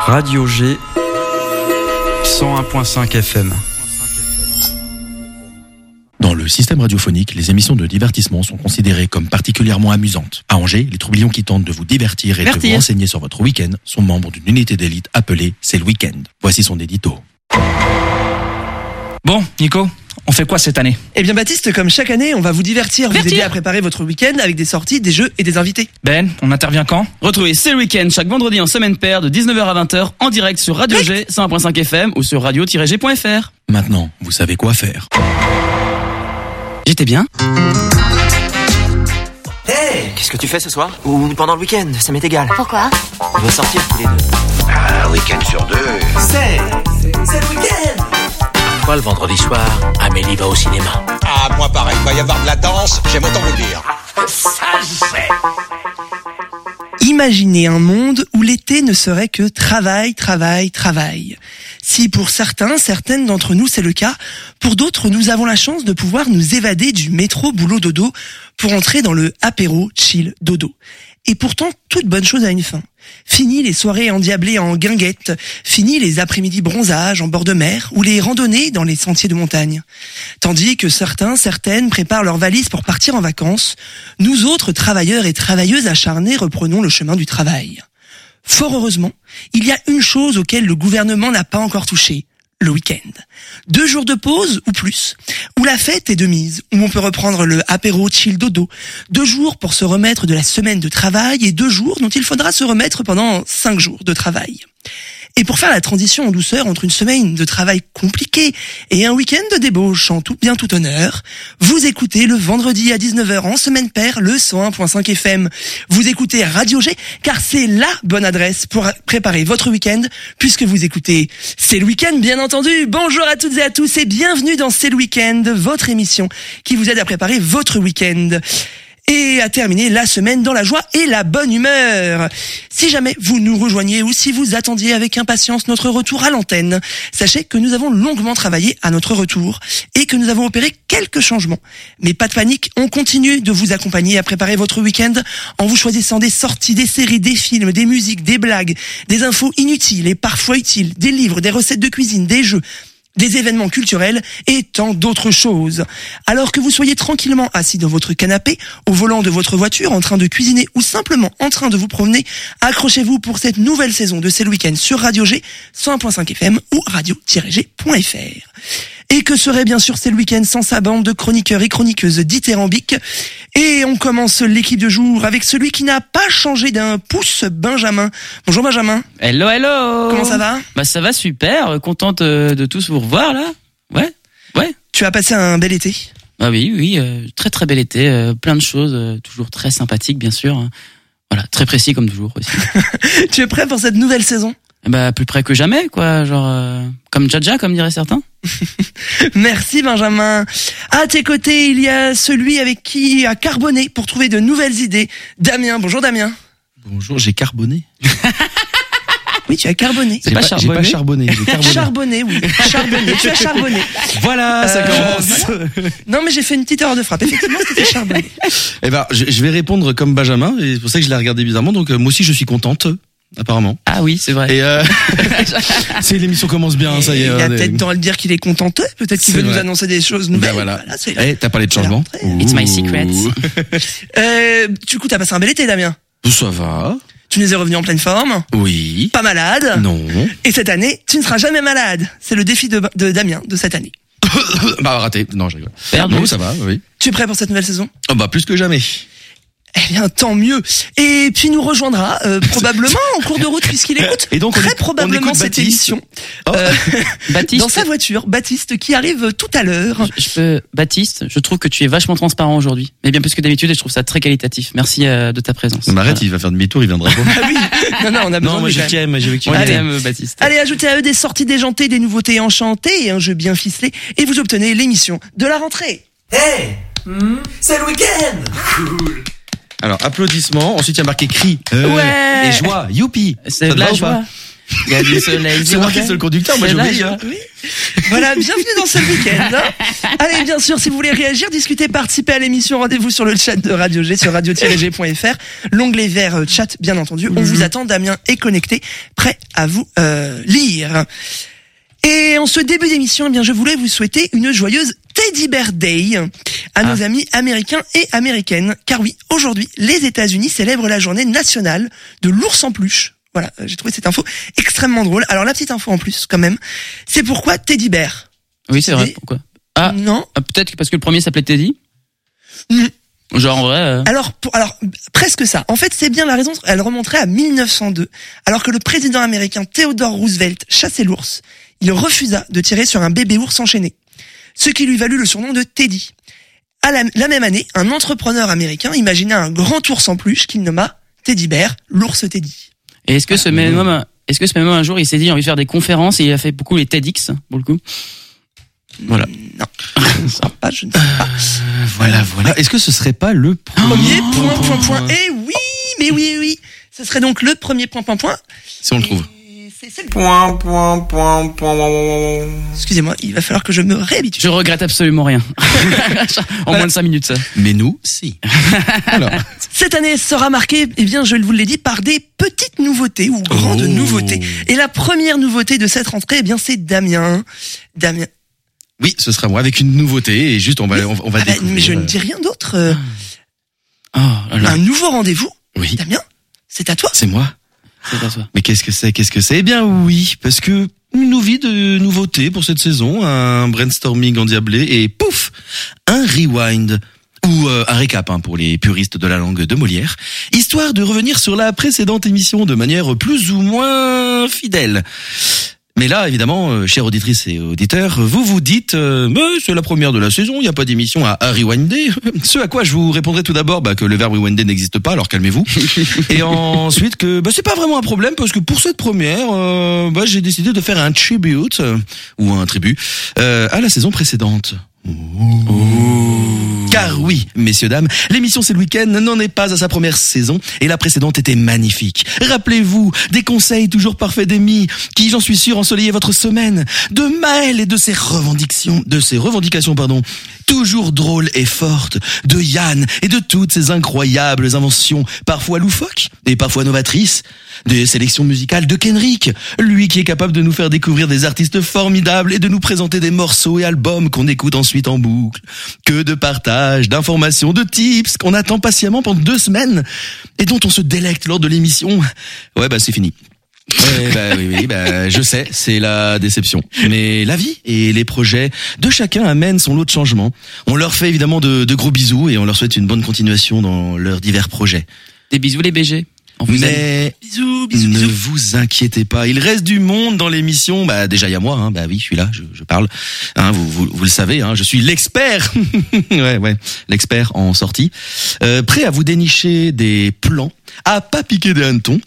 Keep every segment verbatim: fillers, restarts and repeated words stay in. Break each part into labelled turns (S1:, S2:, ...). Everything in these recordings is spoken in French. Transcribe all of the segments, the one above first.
S1: Radio G, cent un virgule cinq F M.
S2: Dans le système radiophonique, les émissions de divertissement sont considérées comme particulièrement amusantes. À Angers, les troublions qui tentent de vous divertir et
S3: Vertir.
S2: de vous renseigner sur votre week-end sont membres d'une unité d'élite appelée C'est le Week-end. Voici son édito.
S3: Bon, Nico, on fait quoi cette année?
S4: Eh bien Baptiste, comme chaque année, on va vous divertir,
S3: Vertir.
S4: vous aider à préparer votre week-end avec des sorties, des jeux et des invités.
S3: Ben, on intervient quand?
S5: Retrouvez C'est le Week-end chaque vendredi en semaine paire de dix-neuf heures à vingt heures en direct sur Radio G cent un virgule cinq F M ou sur radio tiret g point f r.
S2: Maintenant, vous savez quoi faire.
S5: J'étais bien.
S6: Hey, qu'est-ce que tu fais ce soir? Ou pendant le week-end, ça m'est égal.
S7: Pourquoi?
S6: On va sortir tous les deux.
S8: Un week-end sur deux.
S6: C'est... c'est le week-end.
S8: Quoi, le vendredi soir, Amélie va au cinéma.
S9: Ah, moi pareil, il va y avoir de la danse, j'aime autant vous le dire.
S8: Ça, c'est...
S4: Imaginez un monde où l'été ne serait que travail, travail, travail. Si pour certains, certaines d'entre nous c'est le cas, pour d'autres nous avons la chance de pouvoir nous évader du métro boulot dodo pour entrer dans le apéro chill dodo. Et pourtant, toute bonne chose a une fin. Fini les soirées endiablées en guinguette, fini les après-midi bronzage en bord de mer ou les randonnées dans les sentiers de montagne. Tandis que certains, certaines préparent leurs valises pour partir en vacances, nous autres travailleurs et travailleuses acharnés reprenons le chemin du travail. Fort heureusement, il y a une chose auquel le gouvernement n'a pas encore touché. Le week-end. Deux jours de pause ou plus, où la fête est de mise, où on peut reprendre le apéro chill dodo. Deux jours pour se remettre de la semaine de travail et deux jours dont il faudra se remettre pendant cinq jours de travail. Et pour faire la transition en douceur entre une semaine de travail compliqué et un week-end de débauche en tout bien tout honneur, vous écoutez le vendredi à dix-neuf heures en semaine paire le cent un virgule cinq F M. Vous écoutez Radio G car c'est la bonne adresse pour préparer votre week-end puisque vous écoutez C'est le week-end bien entendu. Bonjour à toutes et à tous et bienvenue dans C'est le week-end, votre émission qui vous aide à préparer votre week-end et à terminer la semaine dans la joie et la bonne humeur. Si jamais vous nous rejoignez ou si vous attendiez avec impatience notre retour à l'antenne, sachez que nous avons longuement travaillé à notre retour et que nous avons opéré quelques changements. Mais pas de panique, on continue de vous accompagner à préparer votre week-end en vous choisissant des sorties, des séries, des films, des musiques, des blagues, des infos inutiles et parfois utiles, des livres, des recettes de cuisine, des jeux, des événements culturels et tant d'autres choses. Alors que vous soyez tranquillement assis dans votre canapé, au volant de votre voiture, en train de cuisiner ou simplement en train de vous promener, accrochez-vous pour cette nouvelle saison de C'est le week-end sur Radio G, cent un virgule cinq F M ou radio tiret g point f r. Et que serait bien sûr C'est le week-end sans sa bande de chroniqueurs et chroniqueuses dithyrambiques. Et on commence l'équipe de jour avec celui qui n'a pas changé d'un pouce, Benjamin. Bonjour Benjamin.
S5: Hello, hello.
S4: Comment ça va?
S5: Bah ça va super, contente de, de tous vous revoir là. Ouais, ouais.
S4: Tu as passé un bel été?
S5: Ah oui, oui, euh, très très bel été, euh, plein de choses, euh, toujours très sympathiques bien sûr. Hein. Voilà, très précis comme toujours aussi.
S4: Tu es prêt pour cette nouvelle saison?
S5: Bah plus près que jamais quoi, genre euh, comme Jaja comme diraient certains.
S4: Merci Benjamin. À tes côtés, il y a celui avec qui a carboné pour trouver de nouvelles idées. Damien, bonjour Damien.
S2: Bonjour, j'ai carboné.
S4: Oui, tu as carboné.
S5: C'est pas, pas
S2: J'ai
S5: charbonné.
S2: pas charbonné, j'ai carboné.
S4: Charbonné, oui. Charbonné, tu as charbonné.
S2: Voilà, ça
S4: Euh,
S2: commence.
S4: voilà. Non, mais j'ai fait une petite erreur de frappe. Effectivement, c'était charbonné.
S2: Eh ben, je, je vais répondre comme Benjamin, et c'est pour ça que je l'ai regardé bizarrement, donc euh, moi aussi je suis contente, apparemment.
S5: Ah oui, c'est vrai.
S2: Et euh, c'est l'émission commence bien, ça y est.
S4: Il a
S2: euh,
S4: peut-être dans le dire qu'il est contenteux. Peut-être qu'il
S2: C'est
S4: veut nous
S2: vrai.
S4: annoncer des choses nouvelles.
S2: Ben voilà.
S4: c'est-
S2: Eh, t'as parlé de
S4: c'est la
S2: changement.
S4: rentrée.
S5: It's my secret.
S4: Euh, du coup, t'as passé un bel été, Damien.
S2: Ça va.
S4: Tu nous es revenu en pleine forme.
S2: Oui.
S4: Pas malade.
S2: Non.
S4: Et cette année, tu ne seras jamais malade. C'est le défi de, de Damien de cette année.
S2: Bah raté. Non, je rigole.
S5: Perdu.
S2: Non, ça va, oui.
S4: Tu es prêt pour cette nouvelle saison?
S2: Oh bah plus que jamais.
S4: Eh bien, tant mieux. Et puis nous rejoindra euh, probablement en cours de route puisqu'il écoute
S2: Et donc, on
S4: très
S2: éc-
S4: probablement
S2: on écoute
S4: cette
S2: Baptiste.
S4: émission
S2: Oh.
S4: euh,
S5: Baptiste.
S4: dans sa voiture. Baptiste qui arrive tout à l'heure.
S5: Je peux, Baptiste, je trouve que tu es vachement transparent aujourd'hui, mais bien plus que d'habitude, et je trouve ça très qualitatif. Merci euh, de ta présence.
S2: Non, mais arrête,
S5: Voilà.
S2: il va faire demi-tour, il viendra pas.
S4: Ah oui. Non, non, on a besoin
S2: Non, moi
S4: de
S2: je
S4: lui, quand même.
S2: t'aime, j'ai vu que tu
S5: On
S4: Allez.
S5: t'aime, Baptiste.
S4: Allez, ajoutez à eux des sorties déjantées, des nouveautés enchantées et un jeu bien ficelé et vous obtenez l'émission de la rentrée.
S6: Hey, c'est le week-end.
S2: Alors, applaudissements, ensuite il y a marqué cri. Euh,
S4: Ouais.
S2: Et joie, youpi.
S5: C'est
S2: Ça
S5: de
S2: te va
S5: la
S2: ou
S5: joie.
S2: pas
S5: Il y a du soleil.
S2: C'est moi qui suis le conducteur, moi
S5: C'est là,
S2: j'oublie.
S5: je-
S2: Hein.
S4: Oui. Voilà, bienvenue dans ce week-end. Hein. Allez, bien sûr, si vous voulez réagir, discuter, participer à l'émission, rendez-vous sur le chat de Radio G, sur radio tiret g point f r. L'onglet vert euh, chat, bien entendu. On vous attend, Damien est connecté, prêt à vous euh, lire. Et en ce début d'émission, eh bien, je voulais vous souhaiter une joyeuse Teddy Bear Day à nos
S5: Ah.
S4: amis américains et américaines. Car oui, aujourd'hui, les États-Unis célèbrent la journée nationale de l'ours en peluche. Voilà, j'ai trouvé cette info extrêmement drôle. Alors la petite info en plus, quand même, c'est pourquoi Teddy Bear.
S5: Oui, c'est vrai.
S4: Et-
S5: Pourquoi? Ah,
S4: Non.
S5: ah, peut-être que parce que le premier s'appelait Teddy.
S4: Mm.
S5: Genre en vrai. euh,
S4: Alors, pour, alors presque ça. En fait, c'est bien la raison. Elle remonterait à mille neuf cent deux, alors que le président américain Theodore Roosevelt chassait l'ours. Il refusa de tirer sur un bébé ours enchaîné, ce qui lui valut le surnom de Teddy. À la, la même année, un entrepreneur américain imagina un grand ours en peluche qu'il nomma Teddy Bear, l'ours Teddy.
S5: Et est-ce que ce même homme, est-ce que ce même homme un jour il s'est dit j'ai envie de faire des conférences et il a fait beaucoup les TEDx pour le coup. Voilà.
S4: Non, je ne sais pas, je ne sais pas.
S2: Voilà, voilà. Est-ce que ce serait pas le
S4: Premier point, point, point. Eh oui, mais oui, oui. Ce serait donc le premier point, point, point.
S2: Si on le trouve.
S4: Et c'est- c'est le-
S1: Point, point, point, point.
S4: Excusez-moi, il va falloir que je me réhabitue.
S5: Je regrette absolument rien. En moins de cinq minutes ça.
S2: Mais nous, si. Alors.
S4: Cette année sera marquée, eh bien, je vous l'ai dit, par des petites nouveautés ou grandes
S2: Oh.
S4: nouveautés. Et la première nouveauté de cette rentrée, eh bien, c'est Damien. Damien.
S2: Oui, ce sera moi avec une nouveauté et juste on va on, on va
S4: Ah bah,
S2: découvrir.
S4: mais je ne dis rien d'autre. euh,
S5: Oh là là,
S4: Un nouveau rendez-vous.
S2: Oui,
S4: Damien, c'est à toi.
S2: c'est moi.
S5: c'est à toi.
S2: Mais qu'est-ce que c'est Qu'est-ce que c'est Eh bien oui, parce que une envie de nouveautés pour cette saison, un brainstorming endiablé et pouf, un rewind ou euh, un récap hein, pour les puristes de la langue de Molière, histoire de revenir sur la précédente émission de manière plus ou moins fidèle. Mais là, évidemment, euh, chères auditrices et auditeurs, vous vous dites euh, mais c'est la première de la saison, il n'y a pas d'émission à, à rewinder. Ce à quoi je vous répondrai tout d'abord bah, que le verbe rewinder n'existe pas, alors calmez-vous. Et ensuite que bah, c'est pas vraiment un problème parce que pour cette première, euh, bah, j'ai décidé de faire un tribute euh, ou un tribut euh, à la saison précédente. Car oui, messieurs, dames, l'émission C'est le week-end n'en est pas à sa première saison et la précédente était magnifique. Rappelez-vous, des conseils toujours parfaits d'Amy qui, j'en suis sûr, ensolillaient votre semaine, de Maël et de ses revendications, de ses revendications, pardon, toujours drôles et fortes, de Yann et de toutes ses incroyables inventions, parfois loufoques et parfois novatrices, des sélections musicales de Kenrick, lui qui est capable de nous faire découvrir des artistes formidables et de nous présenter des morceaux et albums qu'on écoute ensuite en boucle. Que de partage, d'informations, de tips qu'on attend patiemment pendant deux semaines et dont on se délecte lors de l'émission. Ouais, bah c'est fini. Ouais, bah oui, oui, bah je sais, c'est la déception. Mais la vie et les projets de chacun amènent son lot de changements. On leur fait évidemment de, de gros bisous et on leur souhaite une bonne continuation dans leurs divers projets.
S5: Des bisous les B G. On vous aime.
S2: Mais
S4: Bisous, bisous,
S2: ne
S4: bisous.
S2: vous inquiétez pas, il reste du monde dans l'émission. Bah déjà il y a moi, hein. Bah oui, je suis là, je, je parle. Hein, vous, vous, vous le savez, hein, je suis l'expert. ouais, ouais, l'expert en sortie, euh, prêt à vous dénicher des plans, à pas piquer des hannetons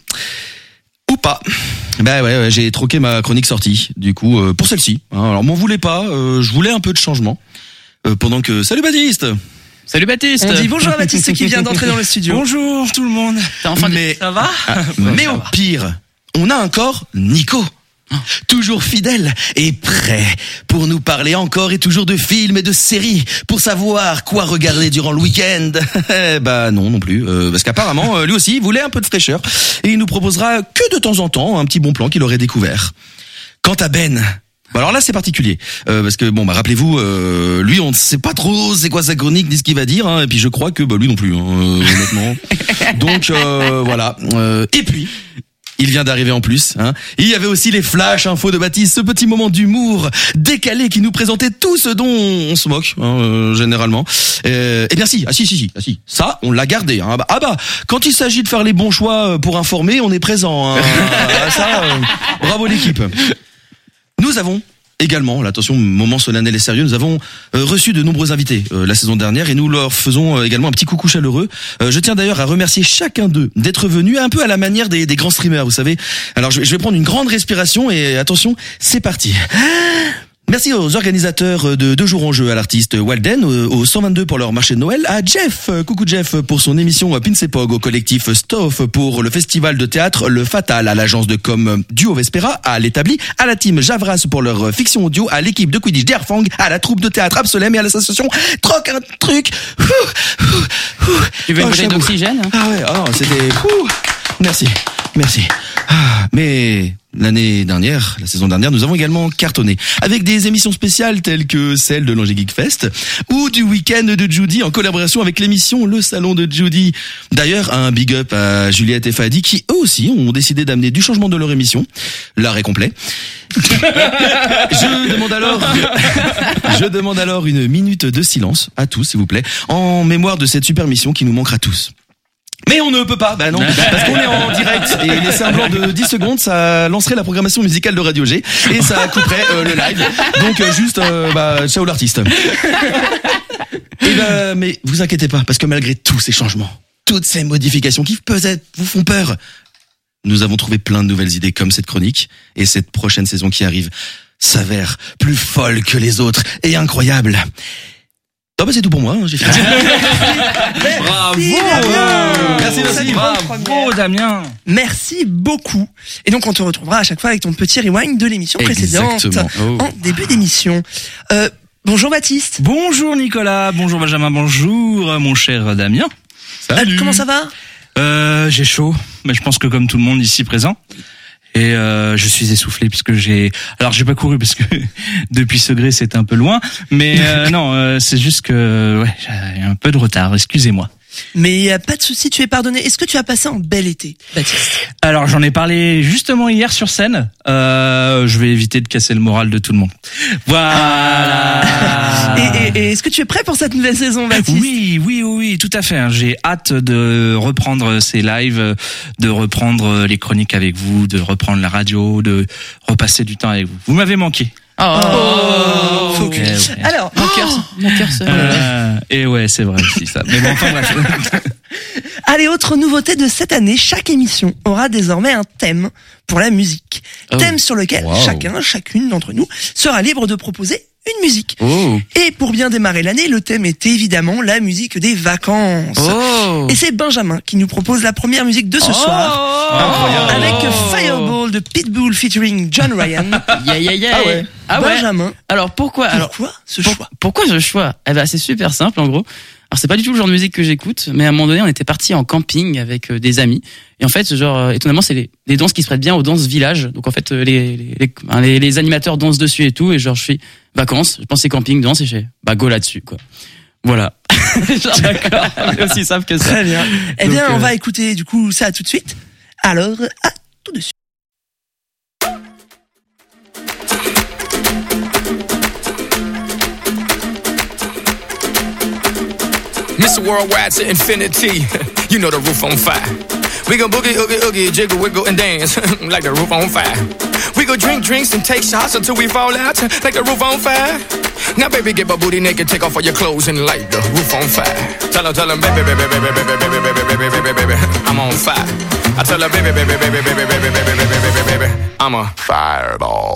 S2: ou pas. Bah ouais, ouais, j'ai troqué ma chronique sortie. Du coup, euh, pour celle-ci. Hein, alors m'en voulez pas, euh, je voulais un peu de changement. Euh, pendant que salut Baptiste.
S5: Salut Baptiste.
S4: On dit bonjour à Baptiste qui vient d'entrer dans le studio.
S1: Bonjour tout le monde.
S5: T'as enfin dit-
S2: Mais-
S5: ça va?
S2: Ah, mais au pire, on a encore Nico. Toujours fidèle et prêt pour nous parler encore et toujours de films et de séries, pour savoir quoi regarder durant le week-end. Bah non non plus, euh, parce qu'apparemment euh, lui aussi il voulait un peu de fraîcheur et il nous proposera que de temps en temps un petit bon plan qu'il aurait découvert. Quant à Ben, bah alors là c'est particulier euh, parce que bon bah rappelez-vous euh, lui on ne sait pas trop c'est quoi sa chronique ni ce qu'il va dire hein, et puis je crois que bah lui non plus hein, euh, honnêtement. Donc euh, voilà euh, et puis il vient d'arriver en plus. Hein. Il y avait aussi les flash infos de Baptiste, ce petit moment d'humour décalé qui nous présentait tout ce dont on se moque hein, euh, généralement. Euh, eh bien si, ah si si si, ah si, ça on l'a gardé. Hein. Ah bah quand il s'agit de faire les bons choix pour informer, on est présent. Hein. Ah, ça, euh, bravo l'équipe. Nous avons également, là, attention, moment solennel et sérieux, nous avons euh, reçu de nombreux invités euh, la saison dernière et nous leur faisons euh, également un petit coucou chaleureux. Euh, je tiens d'ailleurs à remercier chacun d'eux d'être venus un peu à la manière des, des grands streamers, vous savez. Alors je, je vais prendre une grande respiration et attention, c'est parti. Merci aux organisateurs de Deux jours en jeu, à l'artiste Walden, au cent vingt-deux pour leur marché de Noël, à Jeff, coucou Jeff pour son émission Pinsepog, au collectif Stoff pour le festival de théâtre Le Fatal, à l'agence de com Duo Vespera, à l'établi, à la team Javras pour leur fiction audio, à l'équipe de Quidditch d'Airfang, à la troupe de théâtre Absolem et à l'association Troc un truc.
S5: Tu veux une
S2: Oh,
S5: bouteille
S2: j'avoue.
S5: d'oxygène?
S2: Ah ouais, oh, c'était... Ouh. Merci, merci. Ah, mais l'année dernière, la saison dernière, nous avons également cartonné avec des émissions spéciales telles que celle de l'Angers Geek Fest ou du week-end de Judy en collaboration avec l'émission Le Salon de Judy. D'ailleurs, un big up à Juliette et Fadi qui eux aussi ont décidé d'amener du changement de leur émission. L'art est complet. Je demande alors, je demande alors une minute de silence à tous, s'il vous plaît, en mémoire de cette super mission qui nous manquera tous. Mais on ne peut pas, bah non, parce qu'on est en direct et laisser un blanc de dix secondes, ça lancerait la programmation musicale de Radio G et ça couperait euh, le live. Donc euh, juste, euh, bah, ciao l'artiste. Et bah, mais vous inquiétez pas, parce que malgré tous ces changements, toutes ces modifications qui peut-être vous font peur, nous avons trouvé plein de nouvelles idées comme cette chronique et cette prochaine saison qui arrive s'avère plus folle que les autres et incroyable. Non bah c'est tout pour moi, hein, j'ai fini.
S3: Bravo.
S2: Merci, merci.
S3: Bravo, Damien.
S4: Merci beaucoup. Et donc on te retrouvera à chaque fois avec ton petit rewind de l'émission précédente
S2: Exactement. Oh.
S4: en début d'émission. Euh, bonjour Baptiste.
S3: Bonjour Nicolas, bonjour Benjamin, bonjour mon cher Damien.
S4: Euh, comment ça va?
S3: Euh, j'ai chaud, mais je pense que comme tout le monde ici présent. Et euh, je suis essoufflé puisque j'ai... Alors j'ai pas couru parce que depuis Segré c'était un peu loin, mais euh, non, euh, c'est juste que ouais, j'ai un peu de retard, excusez-moi.
S4: Mais euh, pas de souci, tu es pardonné. Est-ce que tu as passé un bel été, Baptiste?
S3: Alors j'en ai parlé justement hier sur scène. Euh, je vais éviter de casser le moral de tout le monde. Voilà.
S4: Et, et, et est-ce que tu es prêt pour cette nouvelle saison, Baptiste?
S3: Oui, oui, oui, oui, tout à fait. J'ai hâte de reprendre ces lives, de reprendre les chroniques avec vous, de reprendre la radio, de repasser du temps avec vous. Vous m'avez manqué.
S5: Oh,
S4: Faut que-
S3: Eh ouais.
S4: Alors,
S5: Mon cœur, mon cœur se...
S3: Euh, et ouais, c'est vrai aussi ça. Mais bon, enfin bref.
S4: allez, autre nouveauté de cette année, chaque émission aura désormais un thème pour la musique.
S5: Oh.
S4: Thème sur lequel
S2: Wow.
S4: chacun, chacune d'entre nous sera libre de proposer une musique.
S2: Oh.
S4: Et pour bien démarrer l'année, le thème est évidemment la musique des vacances.
S5: Oh.
S4: Et c'est Benjamin qui nous propose la première musique de ce soir,
S2: Incroyable.
S4: avec Fireball de Pitbull featuring John Ryan.
S5: Yeah, yeah, yeah.
S2: Ah ouais.
S5: Ah ouais.
S4: Benjamin,
S5: Alors pourquoi? Alors
S4: pourquoi ce
S5: pour-
S4: choix?
S5: pourquoi ce choix? Eh ben c'est super simple en gros. Alors c'est pas du tout le genre de musique que j'écoute, mais à un moment donné on était parti en camping avec euh, des amis et en fait ce genre euh, étonnamment c'est les, les danses qui se prêtent bien aux danses village. Donc en fait euh, les les, les, hein, les les animateurs dansent dessus et tout et genre je suis vacances, je pensais camping, danse et je fais bah go là-dessus quoi. Voilà. Genre d'accord, c'est aussi simple que ça.
S4: Très bien. Eh
S5: Donc,
S4: bien, on
S5: euh,
S4: va écouter du coup ça tout de suite. Alors, à tout de suite.
S7: Mister Worldwide to infinity. You know the roof on fire. We gon' boogie, oogie, oogie, jiggle, wiggle, and dance like the roof on fire. We go drink drinks and take shots until we fall out like the roof on fire. Now, baby, get my booty naked, take off all your clothes and light the roof on fire. Tell her, tell her, baby, baby, baby, baby, baby, baby, baby, baby, baby, baby, I'm on fire. I tell her, baby, baby, baby, baby, baby, baby, baby, baby, baby, I'm a fireball.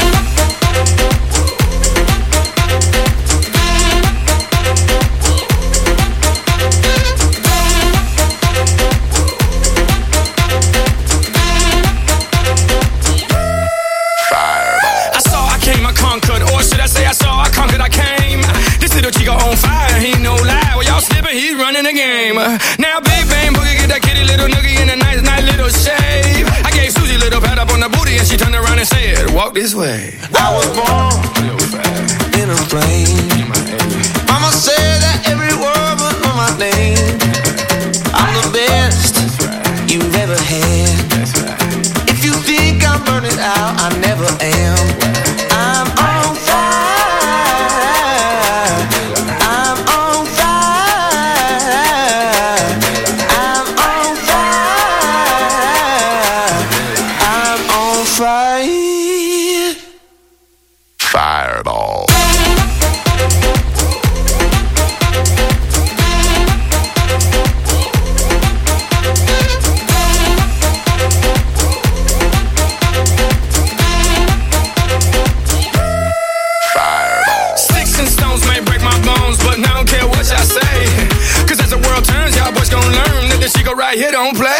S7: I saw, I came, I conquered, or should I say I saw, I conquered, I came. This little chico on fire, he no lie. Well, y'all slipping, he's running the game. Now, big bang boogie, get that kitty little noogie in a nice, nice little shave. I gave Susie a little pat up on the booty, and she turned around and said, walk this way. I was born in a plane. Mama said that every word was on my name. I'm the best you've ever had. If you think I'm burning out, I never am. I'm on fire. I'm on fire. I'm on fire. I'm on fire. Fireball.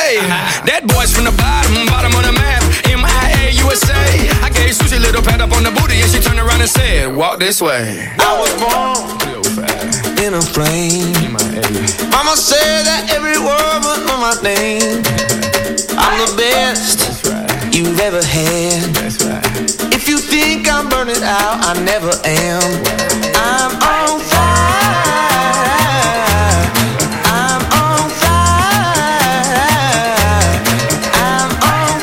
S7: Hey, that boy's from the bottom, bottom of the map. M I A U S A. I gave Susie a little pat up on the booty and she turned around and said, walk this way. I was born in a plane. Mama said that every word was on my name. I'm the best right. you've ever had. That's right. If you think I'm burning out, I never am. I'm on fire. I'm on fire. I'm on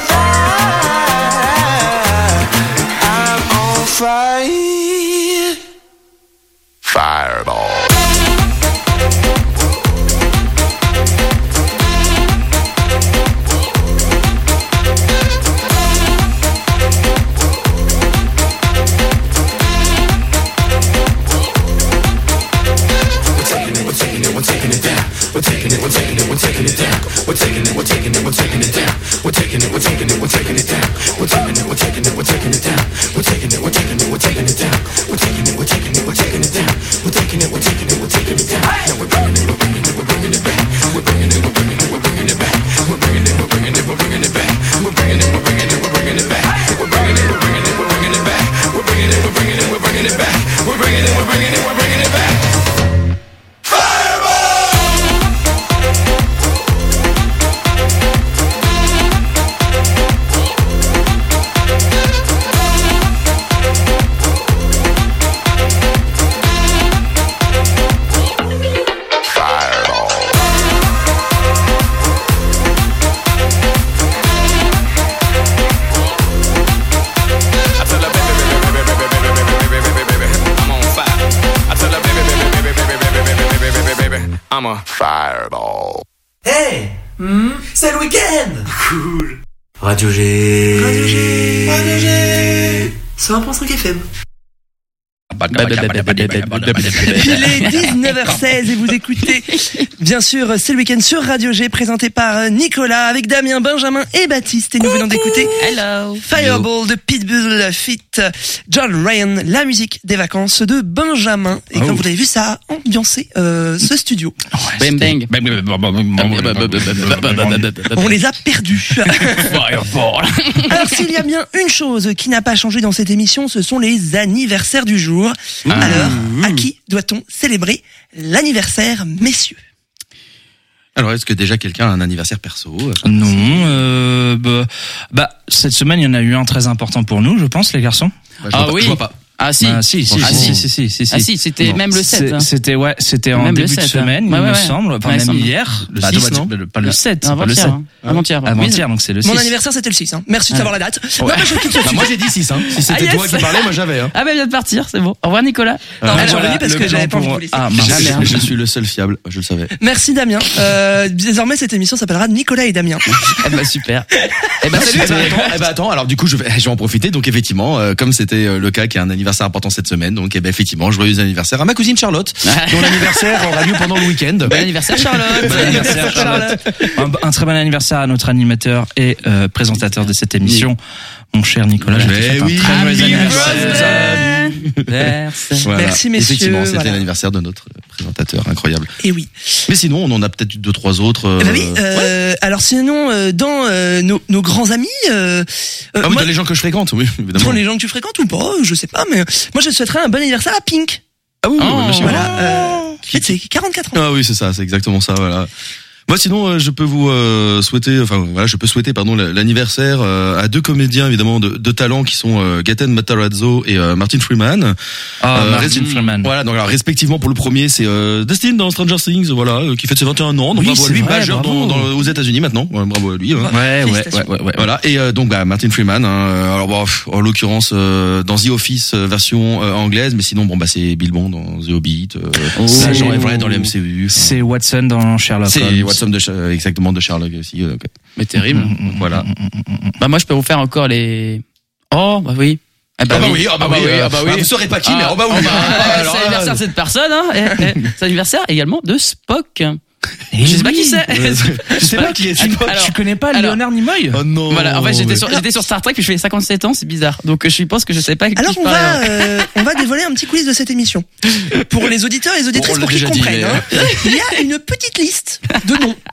S7: fire. I'm on fire. Fireball. We're taking it, we're taking it, we're taking it, we're taking it down. We're taking it, we're taking it, we're taking it down. We're taking it, we're taking it, we're taking it down. We're taking it, we're taking it, we're taking it down. We're taking it, we're taking it, we're taking it down. We're taking it, we're taking it, we're taking it down. We're taking it, we're taking it, we're taking it down. Now we're bringing it, we're bringing it, we're bringing it back. We're bringing it, we're bringing it, we're bringing it back. We're bringing it, we're bringing it, we're bringing it back. We're bringing it, we're bringing it, we're bringing it back. We're bringing it, we're bringing it, we're bringing it back. We're bringing it, we're bringing it, we're bringing it back. We're bringing it, we're bringing it, we're bringing it back. I'm a fireball.
S10: Hey, mm, c'est le week-end. Cool. Radio G. Radio G. Radio G. cent un virgule cinq F M.
S4: Il est dix-neuf heures seize et vous écoutez, bien sûr, c'est le week-end sur Radio G, présenté par Nicolas, avec Damien, Benjamin et Baptiste. Et nous venons d'écouter
S5: Hello.
S4: Fireball de Pitbull fit John Ryan, la musique des vacances de Benjamin. Et oh. comme vous l'avez vu, ça a ambiancé euh, ce studio.
S5: Bang bang.
S4: On les a perdus. Alors s'il y a bien une chose qui n'a pas changé dans cette émission, ce sont les anniversaires du jour. Mmh. Alors, à qui doit-on célébrer l'anniversaire, messieurs?
S2: Alors, est-ce que déjà quelqu'un a un anniversaire perso?
S3: Non, euh, bah, bah, cette semaine, il y en a eu un très important pour nous, je pense, les garçons.
S2: Bah, je ah vois oui. Pas, je vois pas.
S5: Ah si,
S3: bah, si, si,
S5: ah,
S3: si,
S5: si, si, si, si, ah si, c'était
S3: non.
S5: même le sept. Hein.
S3: C'était ouais, c'était en début de semaine, il me semble. Enfin, même hier, le six, non,
S2: pas le
S3: sept,
S5: pas le sept. Avant-hier,
S3: avant-hier, donc c'est le six.
S4: Mon anniversaire c'était le six. Hein. Merci de savoir la date.
S2: Ouais. Bah, moi j'ai dit six. Hein. Si c'était toi qui parlais, moi j'avais. Hein.
S5: Ah ben, il vient de partir, c'est bon. Au revoir Nicolas.
S4: Non, je reviens parce que j'avais pas envie de vous laisser.
S2: Ah, je suis le seul fiable, je le savais.
S4: Merci Damien. Désormais cette émission s'appellera Nicolas et Damien.
S5: Eh ben super.
S2: Eh ben salut. Eh ben attends, alors du coup je vais je vais en profiter. Donc effectivement, comme c'était le cas, qui a un anniversaire important cette semaine, donc eh ben effectivement joyeux anniversaire à ma cousine Charlotte, dont l'anniversaire aura lieu pendant le week-end.
S5: Bon anniversaire Charlotte.
S3: Bon anniversaire Charlotte. Un, un très bon anniversaire à notre animateur et euh, présentateur de cette émission, mon cher Nicolas.
S2: Mais oui,
S3: un très joyeux
S5: anniversaire.
S2: Voilà.
S4: Merci messieurs.
S2: Effectivement, c'était
S4: voilà.
S2: l'anniversaire de notre présentateur, incroyable.
S4: Et oui.
S2: Mais sinon, on en a peut-être deux trois autres. Euh...
S4: Eh ben oui. Euh, ouais. Alors sinon, euh, dans euh, nos, nos grands amis. Euh,
S2: ah oui,
S4: moi,
S2: dans les gens que je fréquente, oui, évidemment.
S4: Dans les gens que tu fréquentes ou pas, je sais pas, mais moi je souhaiterais un bon anniversaire à Pink.
S2: Ah oui,
S4: oh,
S2: oui, merci.
S4: Voilà. Euh, en fait, c'est quarante-quatre ans.
S2: Ah oui, c'est ça, c'est exactement ça, voilà. Moi, sinon, euh, je peux vous euh, souhaiter, enfin voilà, je peux souhaiter, pardon, l'anniversaire euh, à deux comédiens évidemment de, de talent qui sont euh, Gaten Matarazzo et euh, Martin Freeman.
S3: Ah,
S2: euh,
S3: Martin Freeman.
S2: Voilà, donc alors, respectivement pour le premier, c'est euh, Dustin dans Stranger Things, voilà, euh, qui fête ses vingt et un ans, donc
S3: oui,
S2: bravo à lui,
S3: vrai,
S2: majeur dans, dans, aux États-Unis maintenant, ouais, bravo à lui. Hein.
S3: Ouais, ouais, ouais, ouais, ouais.
S2: Voilà, et euh, donc bah Martin Freeman. Hein, alors bon, en l'occurrence euh, dans The Office euh, version euh, anglaise, mais sinon bon bah c'est Bill Bond dans The Hobbit, euh, oh, c'est Jean Everett dans le M C U.
S3: C'est Watson dans Sherlock Holmes.
S2: C'est Watson de euh, exactement. de Sherlock aussi. Okay.
S5: Mais terrible.
S2: Mmh, voilà.
S5: Bah moi je peux vous faire encore les. Oh bah oui.
S2: Ah bah, ah bah oui, ah bah, ah bah oui, oui, ah bah oui. Ah, vous saurez pas qui, ah, mais oh bah oui.
S5: Bah, ah, c'est l'anniversaire de cette personne, hein. Et, et, c'est l'anniversaire également de Spock.
S3: Et
S5: je sais
S3: oui.
S5: pas qui c'est.
S3: Je sais pas qui est Spock. Tu connais pas alors, Leonard Nimoy?
S2: Oh non.
S5: Voilà. En fait, j'étais sur, j'étais sur Star Trek, puis je fais cinquante-sept ans, c'est bizarre. Donc, je pense que je sais pas qui
S4: alors,
S5: je
S4: on
S5: parlais.
S4: va, euh, on va dévoiler un petit quiz de cette émission. Pour les auditeurs et les auditrices,
S2: bon,
S4: pour qu'ils comprennent,
S2: dit,
S4: hein. Il y a une petite liste de noms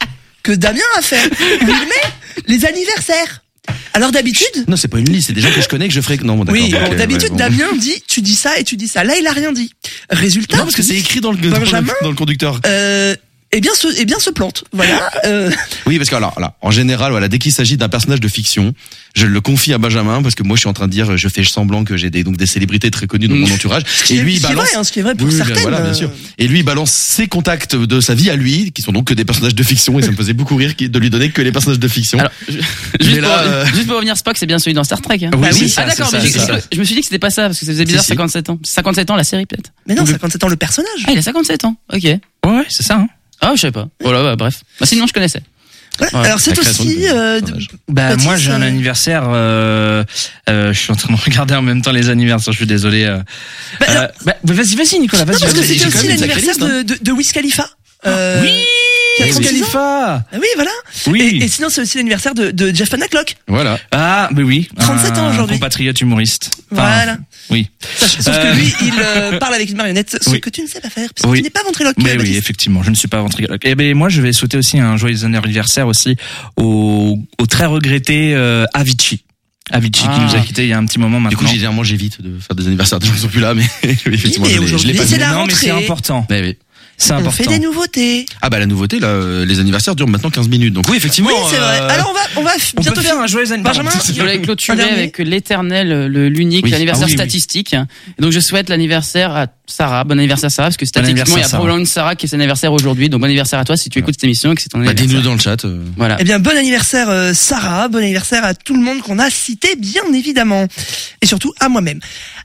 S4: que Damien a fait. Où il met les anniversaires. Alors d'habitude...
S2: Non, c'est pas une liste, c'est des gens que je connais que je ferai... Non, bon, d'accord.
S4: Oui,
S2: donc,
S4: bon,
S2: euh,
S4: d'habitude,
S2: ouais, bon.
S4: Damien dit, tu dis ça et tu dis ça. Là, il a rien dit. Résultat...
S2: Non, parce que c'est écrit dans le, dans
S4: Benjamin,
S2: le, dans le conducteur.
S4: Euh, eh bien, se, eh bien, se plante. Voilà. Euh...
S2: Oui, parce que alors, là, en général, voilà, dès qu'il s'agit d'un personnage de fiction, je le confie à Benjamin parce que moi, je suis en train de dire, je fais semblant que j'ai des donc des célébrités très connues dans mon entourage.
S4: Ce
S2: Et
S4: qui
S2: lui,
S4: est,
S2: il balance.
S4: C'est vrai, hein, ce qui est vrai pour
S2: Oui,
S4: certaines.
S2: bien, voilà, bien
S4: euh,
S2: sûr. Et lui, il balance ses contacts de sa vie à lui, qui sont donc que des personnages de fiction, et ça me faisait beaucoup rire de lui donner que les personnages de fiction.
S5: Alors, je-
S2: Mais
S5: juste,
S2: là,
S5: pour,
S2: euh,
S5: juste pour revenir, Spock, c'est bien celui dans Star Trek. Hein.
S2: Oui,
S5: Ah
S2: c'est ça,
S5: ah d'accord,
S2: c'est
S5: mais
S2: ça,
S5: j'ai-
S2: c'est ça.
S5: je, je me suis dit que c'était pas ça parce que ça faisait bizarre
S2: Si, si.
S5: cinquante-sept ans. cinquante-sept ans la série peut-être.
S4: Mais non,
S2: Oui.
S4: cinquante-sept ans le personnage.
S5: Ah, il a cinquante-sept ans. Ok.
S3: Ouais, ouais, c'est ça. Hein.
S5: Ah, je savais pas. Voilà, bah, bref. Bah, sinon, je connaissais.
S4: Ouais,
S5: Ouais,
S4: alors c'est
S2: la création
S4: aussi...
S2: de-
S4: Euh, de-
S2: personnage.
S3: Bah
S4: Baptiste,
S3: moi j'ai un
S4: euh,
S3: anniversaire. Euh, euh, je suis en train de regarder en même temps les anniversaires. Je suis désolé. Euh,
S4: Bah, alors-
S3: euh, bah, vas-y, vas-y, Nicolas.
S4: Non,
S3: Vas-y.
S4: parce que
S3: vas-y,
S4: c'était
S3: j'ai quand
S4: aussi
S3: même une sacrée
S4: l'anniversaire
S3: liste,
S4: de, de, de Wiz Khalifa. Euh,
S3: Oui,
S4: qui a
S3: Wiz
S4: trente-six ans.
S3: Khalifa.
S4: Ah oui, voilà.
S3: Oui.
S4: Et, et sinon, c'est aussi l'anniversaire de, de Jeff Panaclock.
S2: Voilà.
S3: Ah, mais oui.
S4: trente-sept ans
S3: un
S4: aujourd'hui.
S3: Compatriote humoriste. Enfin,
S4: Voilà.
S3: Oui.
S4: Sauf
S3: Euh,
S4: que lui, il euh, parle avec une marionnette, ce
S3: Oui.
S4: que tu ne sais pas faire, parce que
S3: Oui.
S4: tu n'es pas ventriloque.
S3: Mais oui,
S4: Baptiste.
S3: effectivement, je ne suis pas ventriloque. Et ben moi, je vais souhaiter aussi un joyeux anniversaire aussi au, au très regretté euh, Avicii. Avicii qui
S5: Ah.
S3: nous a quittés il y a un petit moment maintenant.
S2: Du coup, j'ai dit, moi, j'évite de faire des anniversaires de gens qui sont plus là, mais effectivement,
S4: mais
S2: je l'ai- je
S4: aujourd'hui,
S2: l'ai pas
S4: c'est
S2: dit.
S4: la
S3: non, mais c'est
S4: rentrée.
S3: important.
S2: Mais oui.
S3: C'est
S4: On
S3: important.
S4: fait des nouveautés.
S2: Ah bah la nouveauté là, euh, les anniversaires durent maintenant quinze minutes. Donc oui, effectivement.
S4: Oui, c'est vrai.
S2: euh,
S4: Alors on va, on va f-
S3: On
S4: bientôt
S3: peut faire un joyeux anniversaire.
S4: Benjamin,
S5: Je voulais clôturer
S4: Un dernier.
S5: avec l'éternel, le l'unique,
S2: Oui.
S5: l'anniversaire
S3: Ah oui, oui.
S5: statistique. Et donc je souhaite l'anniversaire à Sarah. Bon anniversaire Sarah, parce que statistiquement
S3: anniversaire,
S5: il y a
S3: Sarah.
S5: probablement une Sarah qui est son anniversaire aujourd'hui. Donc bon anniversaire à toi si tu écoutes cette émission et que c'est ton
S2: Bah,
S5: anniversaire.
S2: dis-nous dans le chat. euh.
S5: Voilà.
S4: Eh bien, bon anniversaire euh, Sarah, bon anniversaire à tout le monde qu'on a cité, bien évidemment. Et surtout à moi-même.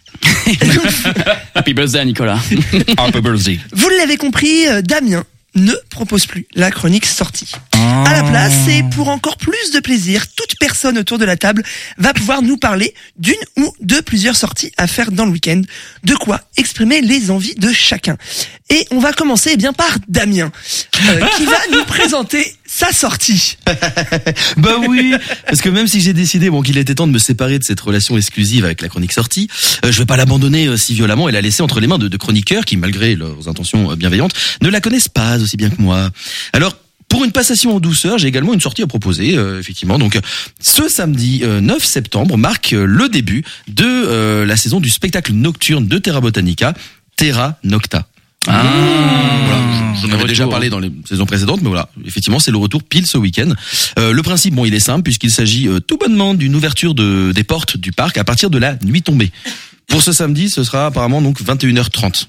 S5: Happy birthday Nicolas.
S3: Happy birthday.
S4: Vous l'avez compris, euh, Damien ne propose plus la chronique sortie.
S3: Ah.
S4: À la place, et pour encore plus de plaisir, toute personne autour de la table va pouvoir nous parler d'une ou de plusieurs sorties à faire dans le week-end. De quoi exprimer les envies de chacun. Et on va commencer eh bien par Damien, euh, qui va nous présenter sa sortie.
S2: Bah oui, parce que même si j'ai décidé bon qu'il était temps de me séparer de cette relation exclusive avec la chronique sortie, euh, je vais pas l'abandonner euh, si violemment et la laisser entre les mains de, de chroniqueurs qui, malgré leurs intentions euh, bienveillantes, ne la connaissent pas aussi bien que moi. Alors, pour une passation en douceur, j'ai également une sortie à proposer, euh, effectivement. Donc, euh, ce samedi euh, neuf septembre marque euh, le début de euh, la saison du spectacle nocturne de Terra Botanica, Terra Nocta.
S3: Ah.
S2: Voilà, je- j'en avais déjà parlé dans les saisons précédentes, mais voilà, effectivement, c'est le retour pile ce week-end. Euh, le principe, bon, il est simple puisqu'il s'agit euh, tout bonnement d'une ouverture de, des portes du parc à partir de la nuit tombée. Pour ce samedi, ce sera apparemment donc vingt et une heures trente.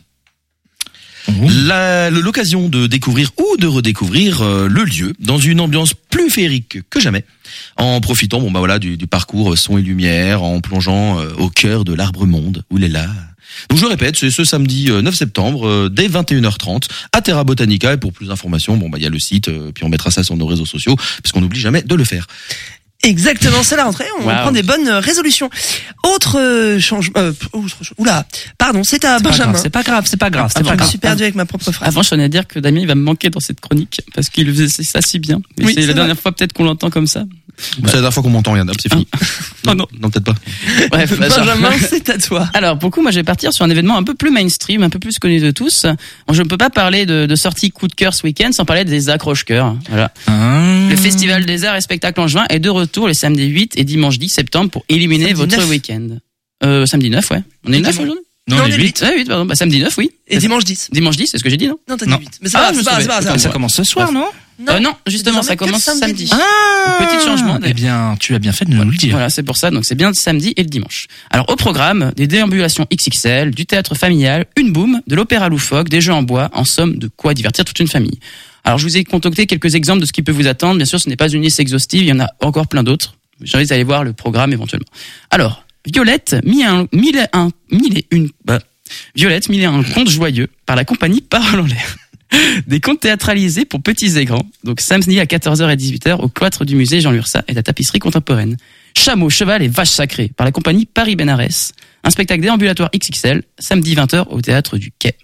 S2: La- le- l'occasion de découvrir ou de redécouvrir euh, le lieu dans une ambiance plus féerique que jamais, en profitant bon bah voilà du, du parcours son et lumière, en plongeant euh, au cœur de l'arbre monde où il est là. Donc je répète, c'est ce samedi euh, neuf septembre euh, dès vingt et une heures trente à Terra Botanica. Et pour plus d'informations, bon bah il y a le site, euh, puis on mettra ça sur nos réseaux sociaux parce qu'on n'oublie jamais de le faire.
S4: Exactement, c'est la rentrée, on
S5: Wow.
S4: prend des bonnes euh, résolutions. Autre euh, changement... Euh, autre chose- oula, pardon, c'est à
S3: C'est pas
S4: Benjamin.
S3: grave, c'est pas grave, c'est pas grave, c'est
S5: Avant
S3: pas
S4: Je me
S3: grave.
S4: suis perdu avec ma propre phrase.
S5: Avant, je tenais à dire que Damien, il va me manquer dans cette chronique parce qu'il faisait ça si bien. Et
S4: Oui,
S5: c'est
S4: c'est
S5: la
S4: vrai.
S5: dernière fois peut-être qu'on l'entend comme ça.
S2: C'est la dernière fois qu'on m'entend, regarde, hop, c'est fini.
S5: Oh non.
S2: Non, peut-être pas.
S5: Bref, bah, genre-
S4: Benjamin, c'est à toi.
S5: Alors, pour le coup, moi, je vais partir sur un événement un peu plus mainstream, un peu plus connu de tous. Bon, je ne peux pas parler de, de sortie coup de cœur ce week-end sans parler des accroche-cœurs. Voilà.
S3: Ah.
S5: Le Festival des Arts et Spectacles Angevin est de retour les samedis huit et dimanche dix septembre pour éliminer
S4: Samedi
S5: votre
S4: neuf.
S5: week-end. Euh, samedi neuf, ouais. On est
S4: Et
S5: neuf
S4: dimanche-
S5: aujourd'hui?
S3: Non,
S4: Non,
S3: les
S4: on est
S3: huit.
S5: Ouais, huit, pardon. Bah, samedi neuf, oui.
S4: Et dimanche dix.
S5: Dimanche dix, c'est ce que j'ai dit, non?
S4: Non, t'as dit
S3: Non.
S4: huit. Mais c'est
S5: Ah,
S4: pas
S5: je me
S4: grave, c'est pas grave, c'est pas
S3: Ça
S4: grave.
S3: commence ce soir, non
S5: Euh, non, justement,
S4: désormais
S5: ça
S4: que
S5: commence
S4: le
S5: samedi.
S4: samedi.
S3: Ah.
S5: Petit changement,
S3: Eh bien, tu as bien fait de nous le dire.
S5: Voilà, c'est pour ça. Donc c'est bien le samedi et le dimanche. Alors au programme, des déambulations X X L, du théâtre familial, une boum, de l'opéra loufoque, des jeux en bois, en somme de quoi divertir toute une famille. Alors je vous ai concocté quelques exemples de ce qui peut vous attendre. Bien sûr, ce n'est pas une liste exhaustive, il y en a encore plein d'autres. J'invite à aller voir le programme éventuellement. Alors, Violette, mille et un, mille et un, mille et une, bah, Violette, mille et un contes joyeux par la compagnie Parole en l'air. Des contes théâtralisés pour petits et grands. Donc samedi à quatorze heures et dix-huit heures au cloître du musée Jean Lursa et de la tapisserie contemporaine. Chameau, cheval et vache sacrée par la compagnie Paris Bénarès. Un spectacle déambulatoire X X L, samedi vingt heures au théâtre du Quai.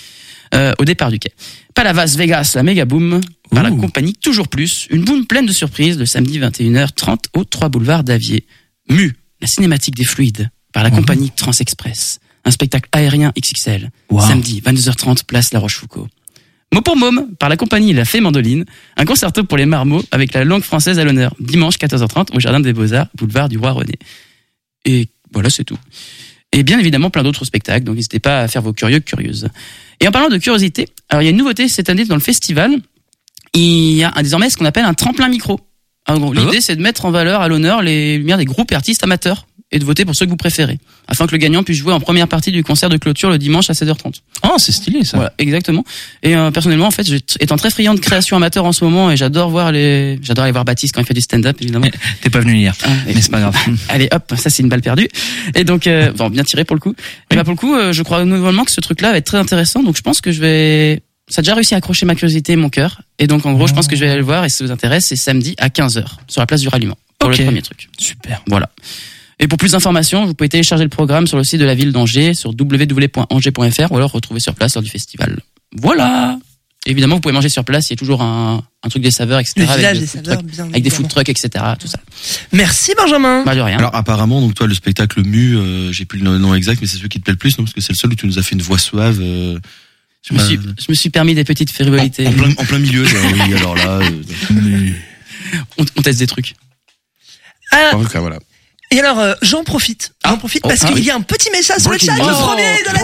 S5: Euh, au départ du Quai. Palavas Vegas, la méga boom par la
S3: Ouh.
S5: compagnie Toujours Plus. Une boom pleine de surprises le samedi vingt et une heures trente au trois boulevard d'Avier. Mu, la cinématique des fluides par la
S3: Mmh.
S5: compagnie Transexpress. Un spectacle aérien X X L.
S3: Wow.
S5: Samedi vingt-deux heures trente, place La Rochefoucauld. Mot pour môme, par la compagnie La Fée Mandoline, un concerto pour les marmots avec la langue française à l'honneur, dimanche quatorze heures trente au Jardin des Beaux-Arts, boulevard du Roi René. Et voilà, c'est tout. Et bien évidemment plein d'autres spectacles, donc n'hésitez pas à faire vos curieux curieuses. Et en parlant de curiosité, alors il y a une nouveauté cette année dans le festival, il y a désormais ce qu'on appelle un tremplin micro. Alors, donc, l'idée c'est de mettre en valeur, à l'honneur, les lumières des groupes et artistes amateurs et de voter pour ceux que vous préférez, afin que le gagnant puisse jouer en première partie du concert de clôture le dimanche à seize heures trente.
S3: Oh, c'est stylé ça.
S5: Voilà, exactement. Et euh, personnellement, en fait, je, étant très friand de création amateur en ce moment, et j'adore voir les, j'adore aller voir Baptiste quand il fait du stand-up, évidemment.
S3: T'es pas venu hier,
S5: ah,
S3: mais c'est pas grave.
S5: Allez, hop, ça c'est une balle perdue. Et donc, euh, bon, bien tiré pour le coup. Et bah pour le coup, euh, je crois nouvellement que ce truc-là va être très intéressant. Donc, je pense que je vais, ça a déjà réussi à accrocher ma curiosité et mon cœur. Et donc, en gros, oh. je pense que je vais aller le voir. Et si ça vous intéresse, c'est samedi à quinze heures sur la place du Ralliement pour okay. le premier truc.
S3: Super.
S5: Voilà. Et pour plus d'informations, vous pouvez télécharger le programme sur le site de la ville d'Angers, sur w w w point angers point f r, ou alors retrouver sur place lors du festival. Voilà. Évidemment, vous pouvez manger sur place, il y a toujours un, un truc des saveurs, et cetera.
S4: Le village
S5: avec
S4: des saveurs,
S5: trucs,
S4: bien
S5: avec des food trucks, et cetera. Tout ça.
S4: Merci Benjamin.
S5: Bah de rien.
S2: Alors apparemment, donc toi, le spectacle Mu, euh, j'ai plus le nom exact, mais c'est celui qui te plaît le plus, non? Parce que c'est le seul où tu nous as fait une voix suave. Euh,
S5: je me
S2: bah,
S5: suis, je me suis permis des petites frivolités.
S2: En, en, plein, en plein milieu. Oui, alors là. Euh,
S5: on, on teste des trucs.
S4: Ah.
S2: Okay, voilà.
S4: Et alors, euh, j'en profite, j'en profite
S2: oh,
S4: parce
S2: ah,
S4: qu'il
S2: oui.
S4: y a un petit message sur le chat,
S5: oh,
S4: le premier de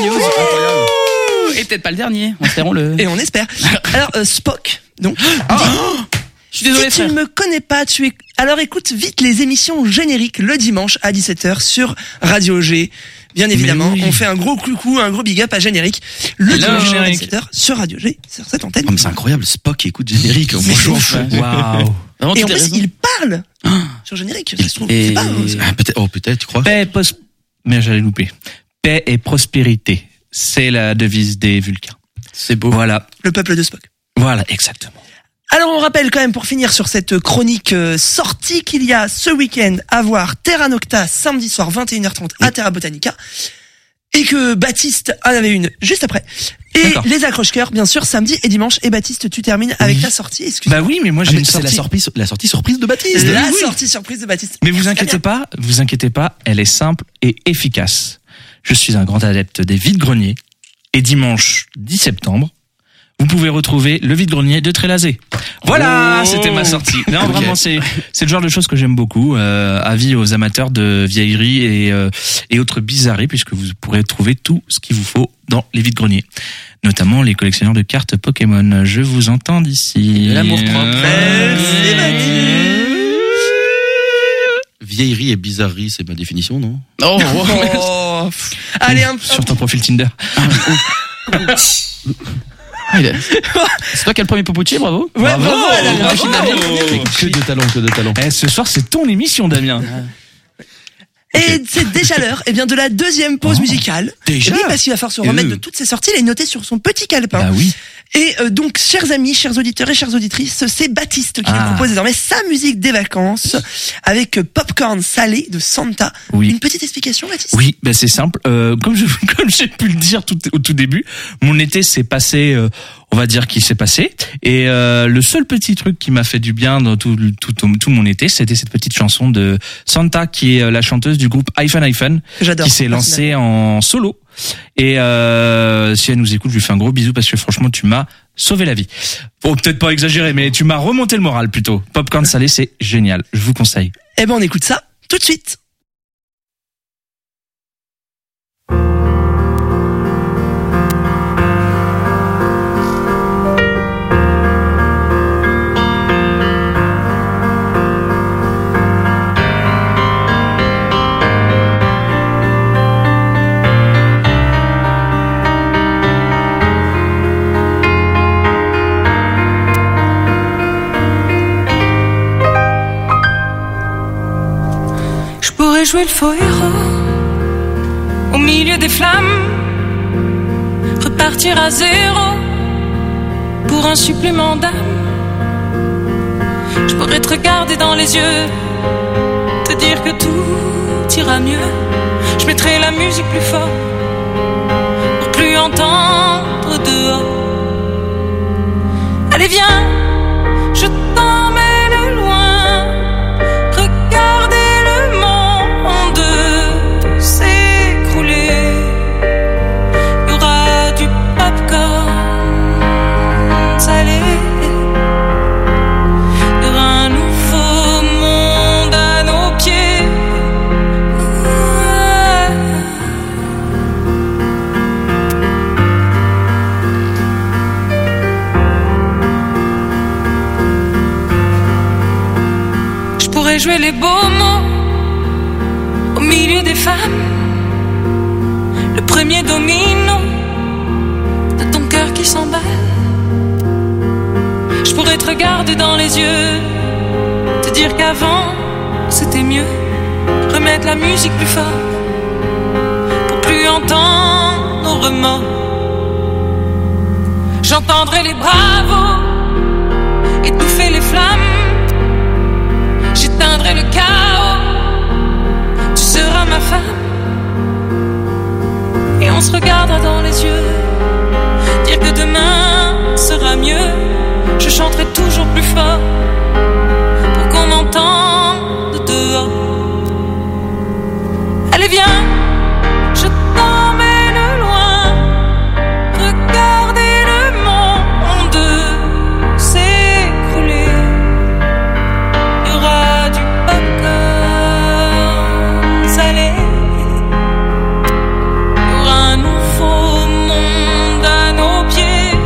S4: l'année.
S5: Et peut-être pas le dernier, espérons-le.
S4: Et on espère. Alors, euh, Spock, donc.
S5: Ah, dis, je suis désolé,
S4: si
S5: frère.
S4: tu ne me connais pas, tu es. Alors écoute vite les émissions génériques le dimanche à dix-sept heures sur Radio G. Bien évidemment, oui. On fait un gros coucou, un gros big up à Générique. Le
S5: Hello,
S4: dimanche
S5: Générique.
S4: à dix-sept heures sur Radio G, sur cette antenne.
S2: Oh, mais c'est incroyable, Spock écoute Générique.
S3: Waouh.
S5: Vraiment,
S4: et en plus,
S5: raison.
S4: il parle
S5: ah.
S4: sur Générique.
S5: Il,
S4: ça se trouve,
S5: et...
S4: c'est pas.
S2: Ah, peut-être, oh, peut-être, tu crois?
S3: Paix, pos... Mais j'allais louper. Paix et prospérité. C'est la devise des Vulcains.
S5: C'est beau.
S3: Voilà.
S4: Le peuple de Spock.
S3: Voilà, exactement.
S4: Alors on rappelle quand même pour finir sur cette chronique euh, sortie qu'il y a ce week-end à voir Terra Nocta samedi soir vingt et une heures trente à Terra Botanica et que Baptiste en avait une juste après. Et D'accord. Les accroche-cœurs bien sûr samedi et dimanche. Et Baptiste, tu termines avec oui. ta sortie. Excuse-moi.
S3: Bah oui, mais moi j'ai
S2: ah,
S3: une
S2: c'est
S3: sortie.
S2: La sortie, la sortie surprise de Baptiste.
S4: La
S2: oui.
S4: sortie surprise de Baptiste.
S3: Mais vous inquiétez pas, vous inquiétez pas, elle est simple et efficace. Je suis un grand adepte des vides-greniers et dimanche dix septembre. Vous pouvez retrouver le vide-grenier de Trélazé. Voilà, oh c'était ma sortie. Non, okay. Vraiment, c'est c'est le genre de choses que j'aime beaucoup. Euh, avis aux amateurs de vieilleries et euh, et autres bizarreries, puisque vous pourrez trouver tout ce qu'il vous faut dans les vide-greniers, notamment les collectionneurs de cartes Pokémon. Je vous entends d'ici.
S5: De l'amour propre.
S4: Merci, Baptiste.
S2: Vieillerie et bizarrerie, c'est ma définition, non?
S5: Oh, oh,
S4: oh. Allez, un
S3: sur ton profil Tinder.
S5: C'est toi qui as le premier Popoutier, bravo.
S4: Ouais, bravo, bravo,
S5: bravo,
S4: bravo,
S5: bravo.
S2: bravo. Que de talent, que de talent.
S3: Eh, ce soir, c'est ton émission, Damien.
S4: Et okay. C'est déjà l'heure, eh bien, de la deuxième pause
S3: oh,
S4: musicale.
S3: Déjà?
S4: Oui, parce qu'il va falloir se remettre euh. de toutes ces sorties, les noter sur son petit calepin.
S3: Bah oui.
S4: Et euh, donc, chers amis, chers auditeurs et chères auditrices, c'est Baptiste qui ah. nous propose désormais sa musique des vacances avec Popcorn Salé de Santa.
S3: Oui.
S4: Une petite explication, Baptiste?
S3: Oui, ben c'est simple. Euh, comme je, comme j'ai pu le dire tout, au tout début, mon été s'est passé, euh, on va dire qu'il s'est passé. Et euh, le seul petit truc qui m'a fait du bien dans tout, tout, tout, tout mon été, c'était cette petite chanson de Santa, qui est la chanteuse du groupe Hyphen Hyphen,
S4: J'adore.
S3: qui s'est lancée en solo. Et euh, si elle nous écoute, je lui fais un gros bisou parce que franchement, tu m'as sauvé la vie. Bon, peut-être pas exagérer, mais tu m'as remonté le moral plutôt. Popcorn Salé, c'est génial. Je vous conseille.
S4: Eh ben, on écoute ça tout de suite.
S11: Jouer le faux héros au milieu des flammes, repartir à zéro pour un supplément d'âme. Je pourrais te regarder dans les yeux, te dire que tout ira mieux. Je mettrai la musique plus fort pour plus entendre dehors. Allez viens, je t'emmène loin. pourrais jouer les beaux mots au milieu des femmes, le premier domino de ton cœur qui s'emballe. Je pourrais te regarder dans les yeux, te dire qu'avant c'était mieux, remettre la musique plus fort pour plus entendre nos remords. J'entendrai les bravos étouffer les flammes, j'éteindrai le chaos, tu seras ma femme. Et on se regardera dans les yeux, dire que demain sera mieux. Je chanterai toujours plus fort pour qu'on m'entende dehors. Allez viens, je t'emmène loin, regardez le monde s'écrouler. Il y aura du popcorn salé, il y aura un nouveau monde à nos pieds.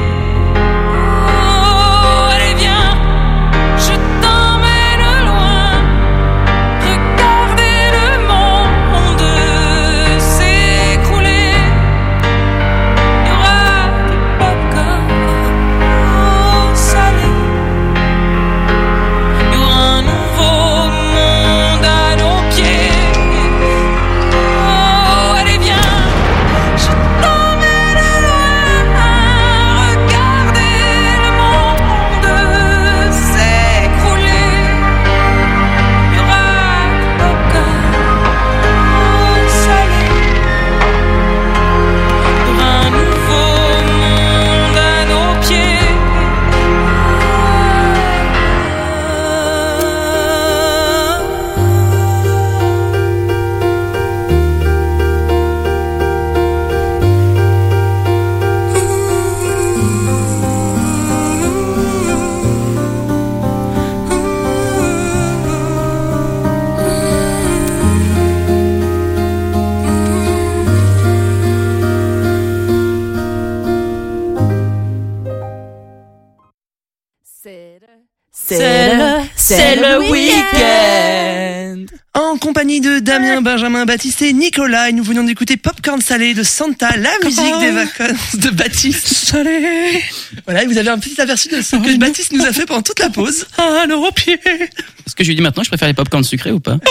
S12: C'est le, c'est le week-end.
S4: En compagnie de Damien, Benjamin, Baptiste et Nicolas, et nous venons d'écouter Popcorn Salé de Santa, la musique des vacances de Baptiste. Salé. Voilà, et vous avez un petit aperçu de ce que Baptiste nous a fait pendant toute la pause.
S5: Ah, le pied. Est-ce que je lui dis maintenant que je préfère les popcorn sucrés ou pas?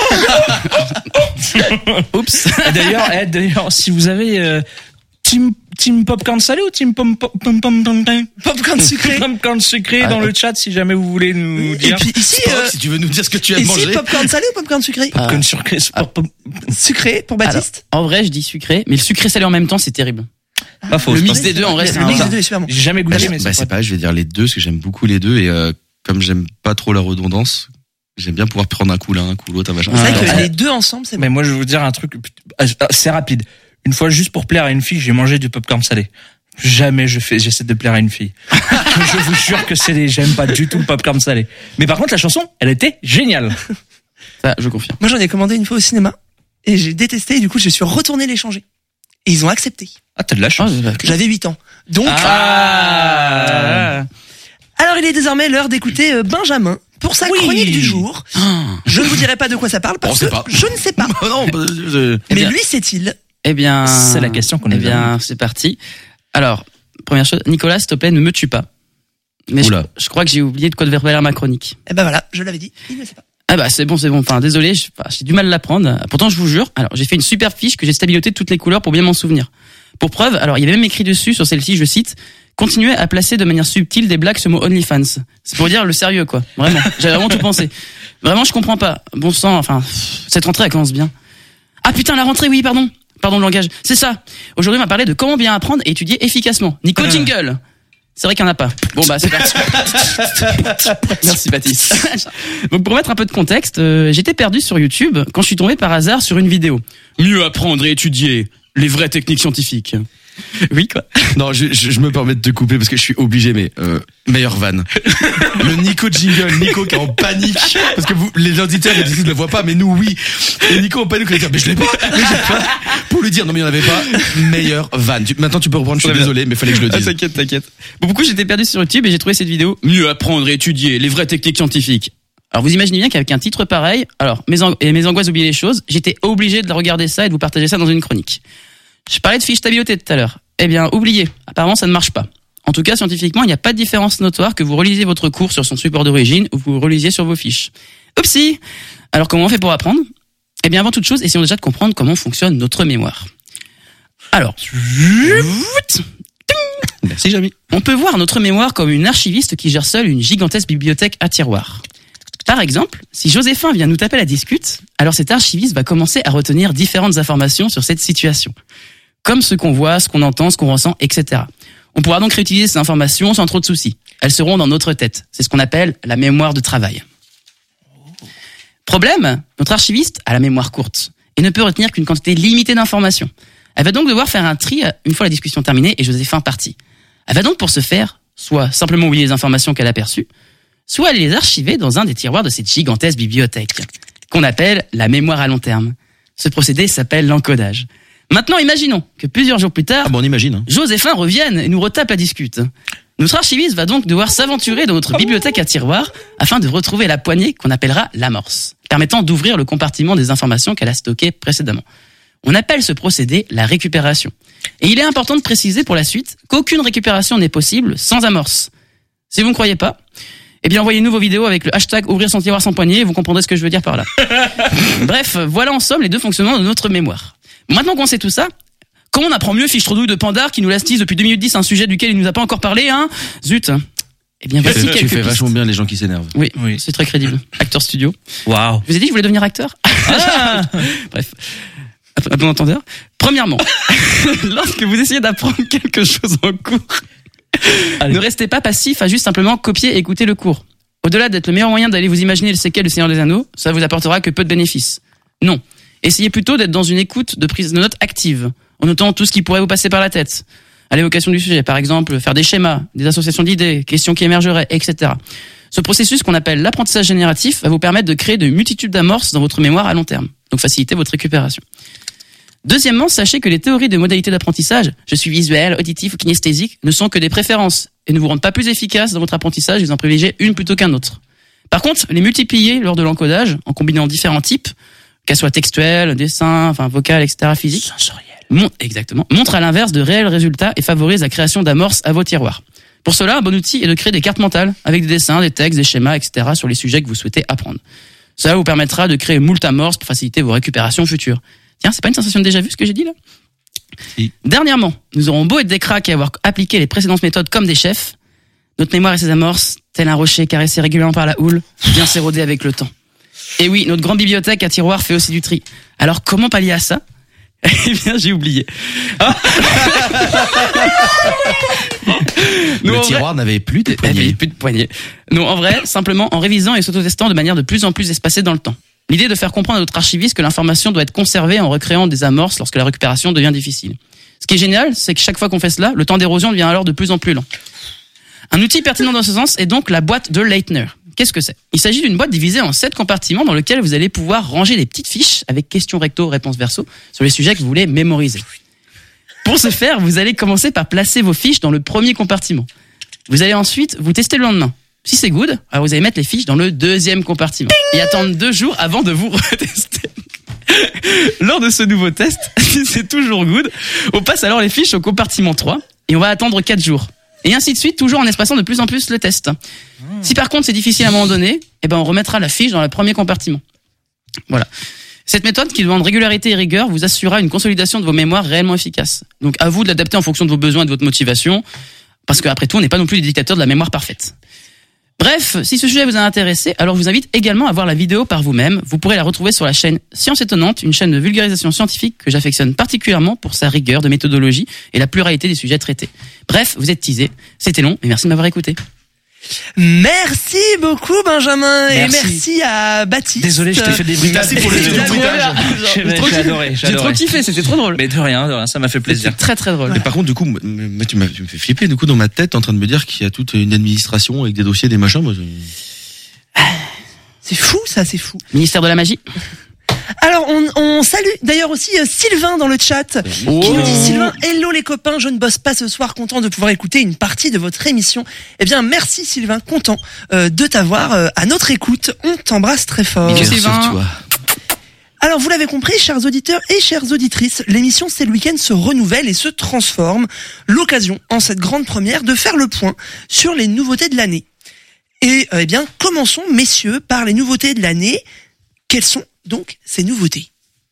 S5: Oups.
S3: D'ailleurs, eh, d'ailleurs, si vous avez euh, team team popcorn salé ou team pom pom pom pom pom
S4: popcorn sucré,
S3: popcorn sucré ah, dans euh, le chat, si jamais vous voulez nous dire.
S4: Et puis ici,
S2: euh, si tu veux nous dire ce que tu aimes
S4: ici,
S2: manger.
S4: Popcorn salé ou popcorn sucré?
S3: Popcorn sucré,
S4: ah. Sucré pour Baptiste.
S5: Alors, en vrai, je dis sucré, mais le sucré salé en même temps, c'est terrible.
S3: Pas faux.
S5: Le mix des deux, en vrai, c'est
S4: le
S5: un
S4: mix des deux est super bon.
S3: J'ai jamais goûté, mais
S2: bah, c'est pas. Je vais dire les deux, parce que j'aime beaucoup les deux, et euh, comme j'aime pas trop la redondance, j'aime bien pouvoir prendre un coup l'un, un coup l'autre.
S4: C'est vrai que les deux ensemble, c'est bon.
S3: Mais moi, je vais vous dire un truc, c'est rapide. Une fois, juste pour plaire à une fille, j'ai mangé du popcorn salé. Jamais je fais, j'essaie de plaire à une fille. Je vous jure que c'est des, j'aime pas du tout le popcorn salé. Mais par contre, la chanson, elle était géniale.
S5: Ça, je confirme.
S4: Moi, j'en ai commandé une fois au cinéma, et j'ai détesté, et du coup, je suis retourné les changer. Et ils ont accepté.
S3: Ah, t'as de la chance.
S4: Oh, j'avais huit ans. Donc.
S3: Ah.
S4: Alors, il est désormais l'heure d'écouter Benjamin pour sa oui. chronique du jour. Ah. Je ne vous dirai pas de quoi ça parle parce que pas. je ne sais pas.
S2: non, je...
S4: Mais bien, lui, sait-il?
S5: Eh bien.
S3: C'est la question qu'on a.
S5: Eh bien, c'est parti. Alors, première chose, Nicolas, s'il te plaît, ne me tue pas. Mais je, je crois que j'ai oublié de quoi devait faire ma chronique.
S4: Eh ben voilà, je l'avais dit, il ne sait pas.
S5: Ah bah c'est bon, c'est bon. Enfin, désolé, j'ai, enfin, j'ai du mal à l'apprendre. Pourtant, je vous jure. Alors, j'ai fait une super fiche que j'ai stabiloté de toutes les couleurs pour bien m'en souvenir. Pour preuve, alors il y avait même écrit dessus sur celle-ci, je cite, continuez à placer de manière subtile des blagues sur mot OnlyFans. C'est pour dire le sérieux, quoi. Vraiment, j'avais vraiment tout pensé. Vraiment, je comprends pas. Bon sang, enfin, cette rentrée elle commence bien. Ah putain, la rentrée, oui, pardon. Pardon le langage. C'est ça. Aujourd'hui, on va parler de comment bien apprendre et étudier efficacement. Nico Jingle. C'est vrai qu'il n'y en a pas. Bon bah c'est parti. Merci Baptiste. Donc pour mettre un peu de contexte, euh, j'étais perdu sur YouTube quand je suis tombé par hasard sur une vidéo. Mieux apprendre et étudier les vraies techniques scientifiques. Oui quoi.
S2: Non, je, je, je me permets de te couper parce que je suis obligé, mais euh, meilleure vanne. Le Nico Jingle, Nico qui est en panique parce que vous, les auditeurs, ils ne le voient pas, mais nous oui. Et Nico en panique, il va dire mais je l'ai pas, mais j'ai pas. Pour lui dire non mais il n'y en avait pas. Meilleure vanne. Tu, maintenant tu peux reprendre. Je suis désolé, mais fallait que je le dise.
S5: Ah, t'inquiète, t'inquiète. Bon, beaucoup j'étais perdu sur YouTube et j'ai trouvé cette vidéo. Mieux apprendre et étudier les vraies techniques scientifiques. Alors vous imaginez bien qu'avec un titre pareil, alors mes ang- et mes angoisses d'oublier les choses, j'étais obligé de regarder ça et de vous partager ça dans une chronique. Je parlais de fiches stabilité tout à l'heure. Eh bien, oubliez. Apparemment, ça ne marche pas. En tout cas, scientifiquement, il n'y a pas de différence notoire que vous relisiez votre cours sur son support d'origine ou vous relisiez sur vos fiches. Oupsie! Alors, comment on fait pour apprendre? Eh bien, avant toute chose, essayons déjà de comprendre comment fonctionne notre mémoire. Alors,
S2: merci Jamy.
S5: On peut voir notre mémoire comme une archiviste qui gère seule une gigantesque bibliothèque à tiroirs. Par exemple, si Joséphin vient nous taper la discute, alors cet archiviste va commencer à retenir différentes informations sur cette situation. Comme ce qu'on voit, ce qu'on entend, ce qu'on ressent, et cetera. On pourra donc réutiliser ces informations sans trop de soucis. Elles seront dans notre tête. C'est ce qu'on appelle la mémoire de travail. Problème, notre archiviste a la mémoire courte et ne peut retenir qu'une quantité limitée d'informations. Elle va donc devoir faire un tri une fois la discussion terminée et Joséphin parti. Elle va donc pour ce faire, soit simplement oublier les informations qu'elle a perçues, soit aller les archiver dans un des tiroirs de cette gigantesque bibliothèque, qu'on appelle la mémoire à long terme. Ce procédé s'appelle l'encodage. Maintenant, imaginons que plusieurs jours plus tard,
S2: ah bon, on imagine, hein.
S5: Joséphin revienne et nous retape la discute. Notre archiviste va donc devoir s'aventurer dans notre bibliothèque à tiroirs afin de retrouver la poignée qu'on appellera l'amorce, permettant d'ouvrir le compartiment des informations qu'elle a stockées précédemment. On appelle ce procédé la récupération. Et il est important de préciser pour la suite qu'aucune récupération n'est possible sans amorce. Si vous ne croyez pas, eh bien envoyez-nous vos vidéos avec le hashtag ouvrir son tiroir sans poignée et vous comprendrez ce que je veux dire par là. Bref, voilà en somme les deux fonctionnements de notre mémoire. Maintenant qu'on sait tout ça, comment on apprend mieux Fiche Trodouille de Pandar qui nous lastise depuis deux minutes dix un sujet duquel il nous a pas encore parlé, hein? Zut. Eh bien, voici
S2: tu
S5: quelques
S2: fais, tu fais
S5: pistes.
S2: vachement bien les gens qui s'énervent.
S5: Oui, oui. C'est très crédible. Acteur studio.
S3: Waouh.
S5: Je vous ai dit que je voulais devenir acteur. Ah Bref. À bon entendeur. Premièrement, lorsque vous essayez d'apprendre quelque chose en cours, Allez. ne restez pas passif à juste simplement copier et écouter le cours. Au-delà d'être le meilleur moyen d'aller vous imaginer le séquel du Seigneur des Anneaux, ça vous apportera que peu de bénéfices. Non. Essayez plutôt d'être dans une écoute de prise de notes active, en notant tout ce qui pourrait vous passer par la tête. À l'évocation du sujet, par exemple, faire des schémas, des associations d'idées, questions qui émergeraient, et cetera. Ce processus qu'on appelle l'apprentissage génératif va vous permettre de créer de multitudes d'amorces dans votre mémoire à long terme, donc faciliter votre récupération. Deuxièmement, sachez que les théories de modalités d'apprentissage, je suis visuel, auditif ou kinesthésique, ne sont que des préférences et ne vous rendent pas plus efficace dans votre apprentissage et vous en privilégiez une plutôt qu'un autre. Par contre, les multiplier lors de l'encodage, en combinant différents types, qu'elles soient textuelles, dessin, enfin vocal, et cetera, physique,
S3: sensoriel.
S5: Mon, exactement, montre à l'inverse de réels résultats et favorise la création d'amorces à vos tiroirs. Pour cela, un bon outil est de créer des cartes mentales avec des dessins, des textes, des schémas, et cetera sur les sujets que vous souhaitez apprendre. Cela vous permettra de créer moult amorces pour faciliter vos récupérations futures. Tiens, c'est pas une sensation de déjà vu ce que j'ai dit là? Si. Dernièrement, nous aurons beau être des cracks et avoir appliqué les précédentes méthodes comme des chefs, notre mémoire et ses amorces, tel un rocher caressé régulièrement par la houle, vient s'éroder avec le temps. Et oui, notre grande bibliothèque à tiroirs fait aussi du tri. Alors comment pallier à ça? Eh bien, j'ai oublié. Ah
S2: le tiroir vrai, n'avait plus de poignées.
S5: plus de poignées. Non, en vrai, simplement en révisant et s'autotestant de manière de plus en plus espacée dans le temps. L'idée de faire comprendre à notre archiviste que l'information doit être conservée en recréant des amorces lorsque la récupération devient difficile. Ce qui est génial, c'est que chaque fois qu'on fait cela, le temps d'érosion devient alors de plus en plus lent. Un outil pertinent dans ce sens est donc la boîte de Leitner. Qu'est-ce que c'est? Il s'agit d'une boîte divisée en sept compartiments dans lesquels vous allez pouvoir ranger des petites fiches avec questions recto, réponses verso sur les sujets que vous voulez mémoriser. Pour ce faire, vous allez commencer par placer vos fiches dans le premier compartiment. Vous allez ensuite vous tester le lendemain. Si c'est good, alors vous allez mettre les fiches dans le deuxième compartiment et attendre deux jours avant de vous retester. Lors de ce nouveau test, si c'est toujours good, on passe alors les fiches au compartiment trois et on va attendre quatre jours. Et ainsi de suite, toujours en espaçant de plus en plus le test. Si par contre c'est difficile à un moment donné, eh ben on remettra la fiche dans le premier compartiment. Voilà. Cette méthode qui demande régularité et rigueur vous assurera une consolidation de vos mémoires réellement efficace. Donc à vous de l'adapter en fonction de vos besoins et de votre motivation, parce qu'après tout, on n'est pas non plus les dictateurs de la mémoire parfaite. Bref, si ce sujet vous a intéressé, alors je vous invite également à voir la vidéo par vous-même. Vous pourrez la retrouver sur la chaîne Science Étonnante, une chaîne de vulgarisation scientifique que j'affectionne particulièrement pour sa rigueur de méthodologie et la pluralité des sujets traités. Bref, vous êtes teasés. C'était long, mais merci de m'avoir écouté.
S4: Merci beaucoup Benjamin et
S3: merci,
S4: merci à Baptiste.
S3: Désolé, je t'ai fait des bruitages.
S2: Merci pour les bruitages.
S3: J'ai trop adoré.
S5: J'ai trop kiffé, c'était trop drôle.
S3: Mais de rien, de rien, ça m'a fait plaisir.
S5: C'était très très drôle.
S2: Mais par contre, du coup, moi, tu, m'as, tu me fais flipper du coup dans ma tête en train de me dire qu'il y a toute une administration avec des dossiers, des machins. Moi, je...
S4: C'est fou ça, c'est fou.
S5: Ministère de la magie.
S4: Alors, on, on salue d'ailleurs aussi euh, Sylvain dans le chat,
S2: Oh.
S4: qui nous dit Sylvain, hello les copains, je ne bosse pas ce soir, content de pouvoir écouter une partie de votre émission. Eh bien, merci Sylvain, content euh, de t'avoir euh, à notre écoute. On t'embrasse très fort.
S2: Cœur sur toi.
S4: Alors, vous l'avez compris, chers auditeurs et chères auditrices, l'émission C'est le week-end se renouvelle et se transforme. L'occasion, en cette grande première, de faire le point sur les nouveautés de l'année. Et euh, eh bien, commençons, messieurs, par les nouveautés de l'année. Quelles sont donc ces nouveautés ?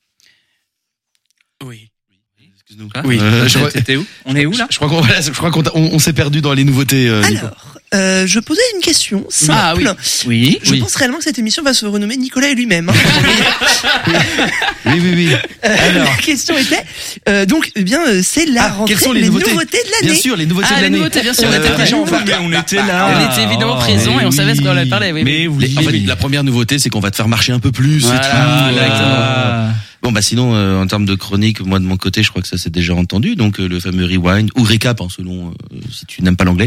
S3: Oui.
S2: Excuse-nous.
S3: Oui.
S2: Euh, je crois-
S3: T'étais où On est où là
S2: Je crois qu'on voilà, je crois qu'on t'a- on, on s'est perdu dans les nouveautés. Euh, Nico.
S4: Alors, euh, je posais une question simple.
S5: Ah oui.
S3: Oui.
S4: Je
S2: Oui.
S4: pense réellement que cette émission va se renommer Nicolas et lui-même. Hein.
S2: Oui, oui, oui.
S4: Euh, la question était, euh, donc, eh bien, euh, c'est la
S2: Ah,
S4: rentrée,
S2: quelles sont les
S4: les
S2: nouveautés
S4: nouveautés de l'année.
S2: Bien sûr, les nouveautés
S5: Ah,
S2: de
S5: les
S2: l'année.
S5: nouveautés, bien sûr, on
S2: Euh,
S5: était déjà en
S3: Mais on était là.
S5: On était évidemment
S3: Oh,
S5: présents et on
S3: mais
S5: savait ce qu'on
S3: oui.
S5: allait parler. Oui,
S3: Mais oui.
S2: Les- en fait,
S3: oui.
S2: la première nouveauté, c'est qu'on va te faire marcher un peu plus. c'est
S5: Voilà,
S2: tout.
S5: exactement.
S2: Bon, bah sinon, euh, en termes de chronique, moi de mon côté, je crois que ça s'est déjà entendu. Donc euh, le fameux rewind ou récap, hein, selon euh, si tu n'aimes pas l'anglais.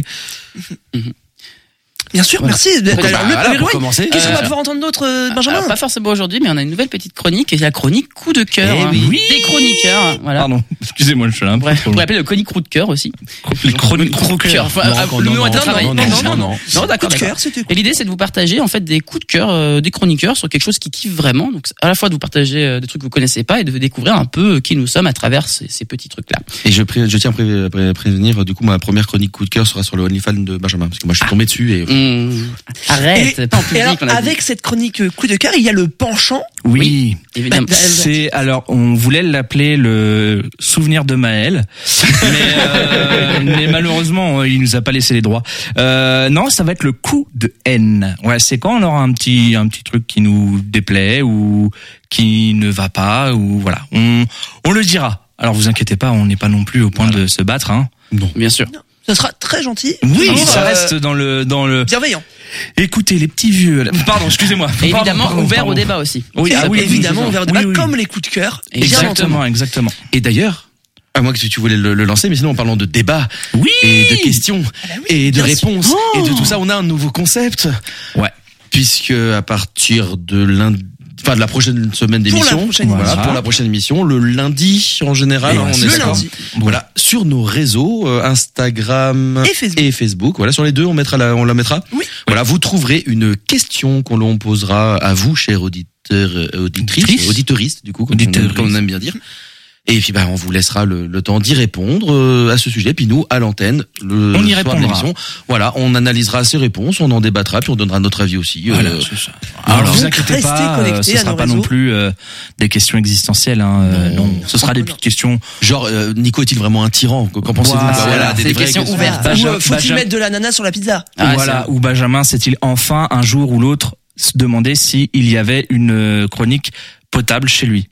S4: Bien sûr,
S2: Voilà.
S4: merci.
S2: Donc,
S4: D'ailleurs,
S2: bah,
S4: le-
S2: voilà,
S4: le
S2: pour
S4: rewind.
S2: commencer.
S4: Qu'est-ce qu'on va
S5: Euh,
S4: pouvoir entendre d'autre, euh, Benjamin?
S5: Alors, pas forcément aujourd'hui, mais on a une nouvelle petite chronique, et c'est la chronique coup de cœur.
S2: Eh
S5: hein.
S2: oui.
S5: Des chroniqueurs, voilà.
S3: Pardon. Excusez-moi, je suis là un peu
S5: Bref,
S3: trop
S5: on
S3: long.
S5: pourrait appeler le chronique coup de cœur aussi.
S3: Les chroniques
S5: Coup de cœur. Enfin,
S2: Non,
S5: ah,
S2: non,
S5: le
S2: non,
S5: mot est
S2: non,
S5: à travailler.
S2: non,
S5: Non,
S2: non,
S5: non,
S2: non,
S5: non.
S2: non.
S5: Non, d'accord,
S4: Coup de
S5: d'accord.
S4: cœur, c'était
S5: Et l'idée, c'est de vous partager, en fait, des coups de cœur euh, des chroniqueurs sur quelque chose qui kiffe vraiment. Donc, à la fois de vous partager euh, des trucs que vous connaissez pas et de découvrir un peu qui nous sommes à travers ces, ces petits trucs-là.
S2: Et je, pré- je tiens à pré- pré- prévenir, du coup, ma première chronique coup de cœur sera sur le OnlyFans de Benjamin, parce que moi, je suis tombé dessus et
S5: Mmh. Arrête,
S4: Et,
S5: pas en
S4: et
S5: public,
S4: alors,
S5: on a dit.
S4: avec cette chronique euh, coup de cœur, il y a le penchant.
S3: Oui.
S5: Évidemment.
S4: Bah,
S3: C'est alors on voulait l'appeler le souvenir de Maël, mais, euh, mais malheureusement il nous a pas laissé les droits. Euh, non, ça va être le coup de haine. Ouais, c'est quand on aura un petit un petit truc qui nous déplaît ou qui ne va pas ou voilà, on on le dira. Alors vous inquiétez pas, on n'est pas non plus au point de se battre, hein.
S2: non.
S5: Bien sûr.
S4: Ça sera très gentil.
S3: Oui,
S4: Toujours,
S3: ça
S4: euh,
S3: reste dans le dans le.
S4: bienveillant.
S3: Écoutez les petits vieux. là. Pardon, excusez-moi.
S5: Et
S3: Pardon,
S5: évidemment,
S3: pardon,
S5: ouvert
S3: pardon.
S5: au débat aussi.
S3: Oui,
S4: Et
S3: ah oui,
S4: évidemment,
S3: oui,
S4: on verra au
S3: oui,
S4: débat
S3: oui.
S4: comme les coups de cœur. bien entendu.
S3: Exactement, exactement.
S2: Et d'ailleurs, à moins que tu voulais le, le lancer, mais sinon en parlant de débat
S3: Oui.
S2: et de questions et de
S4: bien sûr.
S2: réponses
S3: Oh.
S2: et de tout ça, on a un nouveau concept.
S3: Ouais.
S2: Puisque à partir de lundi, enfin de la prochaine semaine
S4: Pour la
S2: d'émission,
S4: prochaine
S2: voilà,
S3: émission.
S2: pour la prochaine émission, le lundi en général,
S3: Et
S2: hein,
S3: ouais,
S2: on
S3: c'est
S2: est
S4: le
S2: d'accord.
S4: lundi.
S2: Voilà, sur nos réseaux, euh, Instagram
S4: Et Facebook.
S2: et Facebook. Voilà, sur les deux, on mettra la, on la mettra.
S4: Oui.
S2: Voilà, vous trouverez une question qu'on l'on posera à vous, chers auditeurs, euh, auditrices,
S3: Auditrices.
S2: auditeuristes, du coup, comme, on,
S3: Auditeuristes.
S2: comme on aime bien dire. Et puis, bah, on vous laissera le, le temps d'y répondre euh, à ce sujet. Puis nous, à l'antenne, le
S3: On y
S2: soir de
S3: répondra.
S2: l'émission, voilà, on analysera ces réponses, on en débattra, puis on donnera notre avis aussi.
S3: Voilà,
S2: euh,
S3: c'est ça. Alors,
S2: voilà.
S3: vous inquiétez
S4: Restez
S3: pas,
S4: connectés
S3: euh, ce
S4: à
S3: sera
S4: nos
S3: pas non
S4: réseaux.
S3: plus euh, des questions existentielles. Hein, euh,
S2: Non.
S3: non, ce sera des
S4: Non.
S3: petites questions.
S2: Genre, euh, Nico est-il vraiment un tyran? Qu'en pensez-vous?
S3: Voilà,
S2: Bah,
S3: voilà,
S2: des,
S5: c'est
S2: des
S5: des
S2: vraies
S5: questions
S2: questions.
S5: ouvertes.
S4: Ou
S3: Benjamin-
S4: euh, faut-il
S3: Benjamin-
S4: mettre de l'ananas sur la pizza?
S5: Ah,
S3: voilà,
S5: c'est-
S3: ou Benjamin s'est-il enfin un jour ou l'autre se demander s'il y avait une euh, chronique potable chez lui.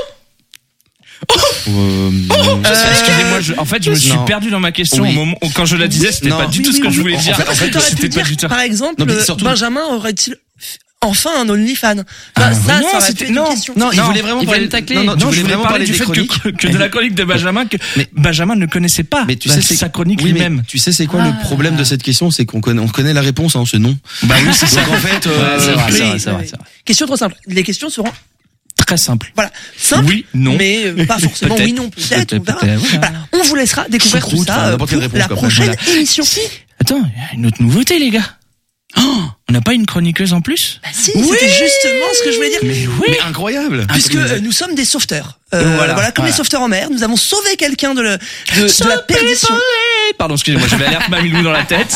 S2: Euh,
S3: Excusez-moi, je- en fait, je me suis
S2: Non.
S3: perdu dans ma question
S2: Oui.
S3: au moment où, quand je la disais, c'était
S2: Non.
S3: pas du
S4: Oui,
S3: tout
S4: oui,
S3: ce que
S4: oui,
S3: je voulais
S2: oui.
S3: dire.
S2: En fait,
S4: Parce que
S3: En fait,
S4: t'aurais pu
S3: c'était pas
S4: dire,
S3: du tout.
S4: par exemple,
S2: Non, mais
S4: euh,
S2: surtout-
S4: Benjamin aurait-il enfin un OnlyFans? Enfin,
S3: Ah,
S4: ça,
S3: non,
S4: ça aurait
S3: c'était-
S4: pu être
S3: non,
S4: une question.
S2: Non, il
S3: Non,
S2: voulait vraiment
S5: il voulait
S2: parler
S5: me tacler.
S2: Non, non, tu
S3: Non,
S2: voulais
S3: je voulais
S2: vraiment
S3: parler
S2: parler
S3: du
S2: des
S3: fait
S2: chroniques.
S3: que, que de la chronique de Benjamin que
S2: Mais-
S3: Benjamin ne connaissait pas.
S2: Mais tu
S3: Bah,
S2: sais, c'est
S3: sa chronique
S2: oui, mais
S3: lui-même.
S2: tu sais, c'est quoi
S5: Ah.
S2: le problème de cette question? C'est qu'on connaît, on connaît la réponse, hein, c'est non.
S3: Bah oui, c'est ça.
S2: Donc en fait, euh,
S3: Ouais, c'est vrai,
S4: Oui,
S3: c'est vrai, c'est vrai,
S4: oui.
S3: c'est vrai.
S4: Question trop simple. Les questions seront,
S3: Très simple.
S4: voilà, simples.
S3: Oui, non.
S4: Mais euh, pas forcément
S3: Peut-être.
S4: oui, non, peut-être, on
S3: Peut-être,
S4: verra.
S3: peut-être, voilà.
S4: Voilà, on vous laissera découvrir tout
S2: Choucroute,
S4: ça
S2: enfin,
S4: euh,
S2: n'importe quelle
S4: pour
S2: réponse,
S4: la
S2: quoi,
S4: prochaine
S3: voilà.
S4: émission.
S3: Attends, il y a une autre nouveauté, les gars. Oh, on n'a pas une chroniqueuse en plus?
S4: Bah si, c'était justement ce que je voulais dire.
S3: Mais oui.
S2: mais incroyable.
S4: Puisque euh, nous sommes des sauveteurs. Euh,
S3: Voilà,
S4: voilà, comme
S3: voilà.
S4: les sauveteurs en mer, nous avons sauvé quelqu'un de, le, de, de la perdition.
S3: Pardon, excusez-moi, j'avais alerte Mamilou dans la tête.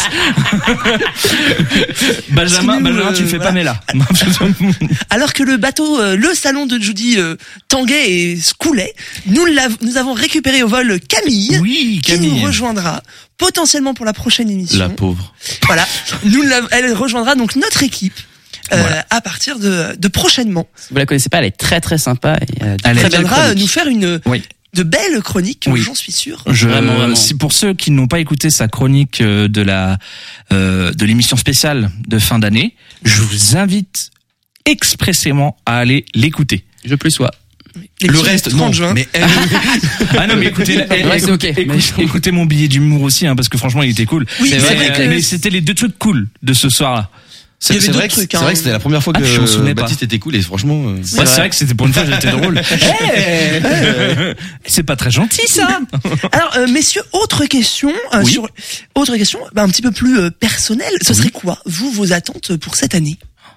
S3: Benjamin,
S4: Nous,
S3: Benjamin,
S4: euh,
S3: tu ne fais
S4: voilà.
S3: pas mais là.
S4: Alors que le bateau, euh, le salon de Judy euh, tanguait et se coulait, nous, l'av- nous avons récupéré au vol Camille,
S3: Oui,
S4: qui
S3: Camille.
S4: nous rejoindra potentiellement pour la prochaine émission.
S2: La pauvre.
S4: Voilà, nous l'av- elle rejoindra donc notre équipe euh,
S3: Voilà.
S4: à partir de, de prochainement.
S5: Si vous la connaissez pas, elle est très très sympa. Et, euh, de
S3: Elle est
S5: très
S4: Elle
S5: belles
S4: viendra euh,
S5: chroniques.
S4: nous faire une
S3: Oui.
S4: de belles chroniques,
S3: Oui.
S4: j'en suis sûr.
S3: Je,
S5: Vraiment, vraiment.
S3: si pour ceux qui n'ont pas écouté sa chronique euh, de la euh, de l'émission spéciale de fin d'année, je vous invite expressément à aller l'écouter.
S5: Je plus sois.
S4: Les
S2: Le
S4: petits
S2: reste,
S4: trente
S2: non.
S4: juin.
S2: Mais elle,
S3: Ah non mais écoutez,
S5: Le reste,
S3: écoutez,
S5: ok.
S3: écoutez,
S5: Mais-
S3: écoutez mon billet d'humour aussi hein, parce que franchement il était cool.
S4: Oui,
S3: Mais,
S4: c'est
S3: euh,
S4: vrai que-
S3: mais c'était les deux trucs cool de ce soir-là.
S2: C'est, c'est, vrai que,
S4: trucs,
S2: c'est
S4: hein.
S2: vrai que c'était la première fois que
S3: ah, je m'en souvenais
S2: Baptiste
S3: pas.
S2: était cool et franchement. Euh...
S3: C'est, ouais, c'est vrai que c'était pour une fois j'étais drôle. Hey c'est pas très gentil ça.
S4: Alors euh, messieurs, autre question euh,
S2: oui.
S4: sur autre question, bah, un petit peu plus euh, personnelle. Ce serait quoi vous vos attentes pour cette année?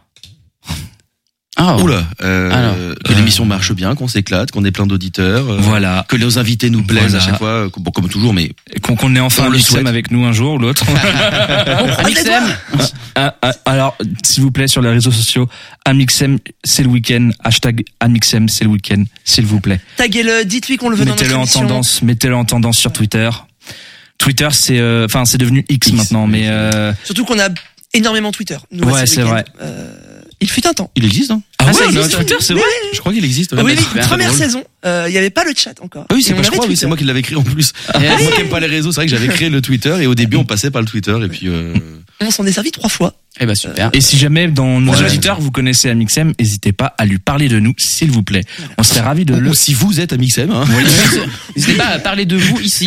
S2: Ah, oula, euh,
S3: Alors,
S2: que
S3: euh,
S2: l'émission marche bien, qu'on s'éclate, qu'on ait plein d'auditeurs, euh,
S3: voilà,
S2: que nos invités nous plaisent
S3: voilà.
S2: à chaque fois, bon comme toujours, mais
S3: qu'on, qu'on ait enfin Amixem avec nous un jour ou l'autre.
S5: Amixem.
S3: ah, ah, alors, s'il vous plaît, sur les réseaux sociaux, Amixem, c'est le week-end, hashtag Amixem, c'est le week-end, s'il vous plaît.
S4: Taguez-le, dites-lui qu'on le veut
S3: mettez-le
S4: dans notre
S3: en
S4: émission.
S3: tendance, mettez-le en tendance sur Twitter. Twitter, c'est, enfin, euh, c'est devenu X, X maintenant, mais euh...
S4: surtout qu'on a énormément Twitter. Nous,
S3: ouais, c'est vrai.
S4: Euh... Il fut un temps.
S2: Il existe, hein?
S3: Ah,
S2: ah
S3: ouais,
S2: ouais,
S3: on a un Twitter, c'est
S4: oui,
S3: vrai.
S4: Oui,
S2: je crois qu'il existe.
S4: Ah oui, oui,
S2: oui,
S4: première saison, il euh, y avait pas le chat encore.
S2: Ah oui, c'est pas, je crois,
S4: Twitter.
S2: oui, c'est moi qui l'avais créé en plus.
S5: Yes.
S2: Moi qui aime pas les réseaux, c'est vrai que j'avais créé le Twitter et au début on passait par le Twitter et puis. Euh...
S4: On s'en est servi trois fois.
S5: Eh ben super.
S3: Et si jamais dans nos
S2: ouais.
S3: auditeurs vous connaissez Amixem, n'hésitez pas à lui parler de nous, s'il vous plaît. On serait ravis de
S2: ou,
S3: le.
S2: Ou si vous êtes Amixem, hein.
S5: Oui. N'hésitez pas à parler de vous ici.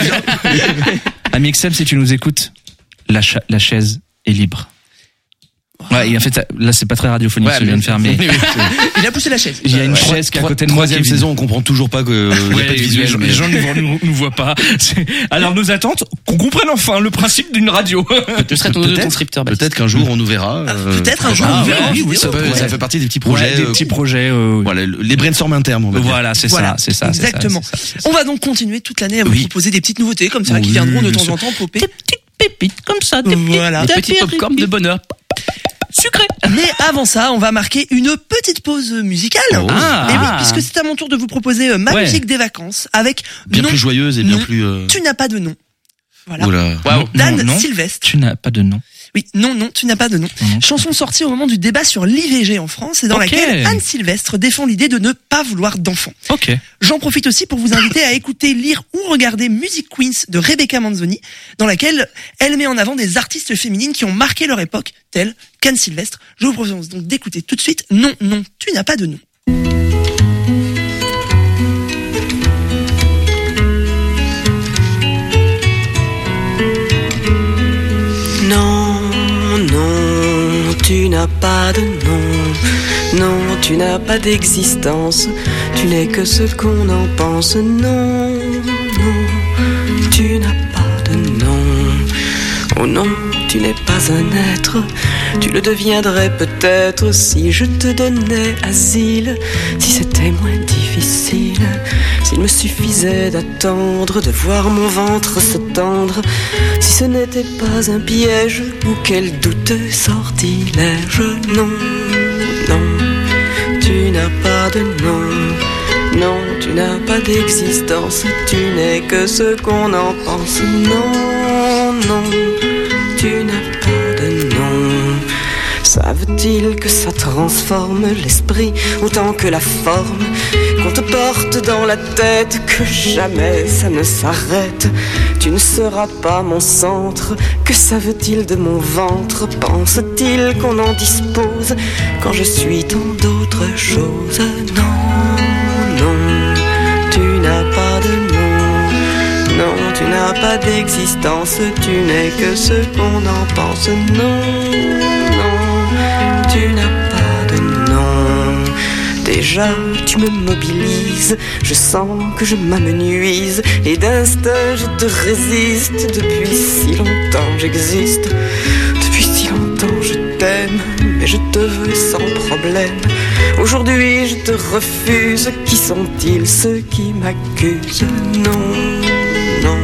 S3: Amixem, si tu nous écoutes, la, cha- la chaise est libre. Ouais, et en fait, là, c'est pas très radiophonique
S2: ouais,
S3: ce que je viens de faire, mais.
S4: Il a poussé la chaise.
S3: Il y a une
S2: ouais.
S3: chaise qui est à côté de moi.
S2: Troisième saison, on comprend toujours pas que, il
S3: ouais,
S2: y a pas de visuel.
S3: Les,
S2: mais...
S3: les gens ne nous, nous voient pas. C'est... Alors, nos attentes, qu'on comprenne enfin le principe d'une radio.
S5: Je serai ton, ton scripteur, Baptiste.
S2: Peut-être qu'un jour on nous verra.
S4: Ah,
S2: euh...
S4: peut-être un jour
S2: ah,
S4: on nous verra.
S2: ouais, oui, ça, peut, ouais. ça fait partie des petits projets.
S3: Ouais, des
S2: euh,
S3: petits projets. Euh,
S2: voilà, les brainstorm internes, on va dire.
S3: Voilà, c'est
S4: voilà.
S3: ça, c'est ça.
S4: Exactement.
S3: C'est ça, c'est ça, c'est ça.
S4: On va donc continuer toute l'année à vous
S2: oui.
S4: proposer des petites nouveautés comme ça
S2: oui,
S4: qui viendront de temps en temps popper.
S5: Des petites pépites comme ça, des
S4: voilà.
S5: petits, petits popcorn de bonheur.
S4: Sucré. Mais avant ça, on va marquer une petite pause musicale.
S2: Oh.
S3: Ah.
S4: Et oui, puisque c'est à mon tour de vous proposer euh, ma
S3: ouais.
S4: musique des vacances avec
S2: bien
S4: non,
S2: plus joyeuse et bien
S4: non,
S2: plus. Euh...
S4: Tu n'as pas de nom. Voilà.
S2: Oula.
S3: Wow.
S4: Dan
S3: non, non,
S4: Sylvestre.
S3: Tu n'as pas de nom.
S4: Oui, non, non, tu n'as pas de nom.
S3: Non, non.
S4: Chanson sortie au moment du débat sur l'I V G en France et dans
S3: Okay.
S4: laquelle Anne Sylvestre défend l'idée de ne pas vouloir d'enfants.
S3: Ok.
S4: J'en profite aussi pour vous inviter à écouter, lire ou regarder Music Queens de Rebecca Manzoni, dans laquelle elle met en avant des artistes féminines qui ont marqué leur époque, telles qu'Anne Sylvestre. Je vous propose donc d'écouter tout de suite Non, non, tu n'as pas de nom.
S13: Non, non, tu n'as pas de nom. Non, tu n'as pas d'existence. Tu n'es que ce qu'on en pense. Non, non, tu n'as pas de nom. Oh non, tu n'es pas un être. Tu le deviendrais peut-être si je te donnais asile. Si c'était moins difficile. S'il me suffisait d'attendre, de voir mon ventre se tendre. Si ce n'était pas un piège ou quel douteux sortilège. Non, non, tu n'as pas de nom. Non, tu n'as pas d'existence. Tu n'es que ce qu'on en pense. Non, non, tu n'as pas de nom. Savent-ils que ça transforme l'esprit autant que la forme, qu'on te porte dans la tête, que jamais ça ne s'arrête. Tu ne seras pas mon centre. Que savent-ils de mon ventre? Pensent-ils qu'on en dispose quand je suis tant d'autres choses? Non, non, tu n'as pas de nom. Non, tu n'as pas d'existence. Tu n'es que ce qu'on en pense. Non, non, tu n'as pas de nom. Déjà tu me mobilises, je sens que je m'amenuise, et d'instinct je te résiste. Depuis si longtemps j'existe, depuis si longtemps je t'aime, mais je te veux sans problème. Aujourd'hui je te refuse, qui sont-ils ceux qui m'accusent? Non, non,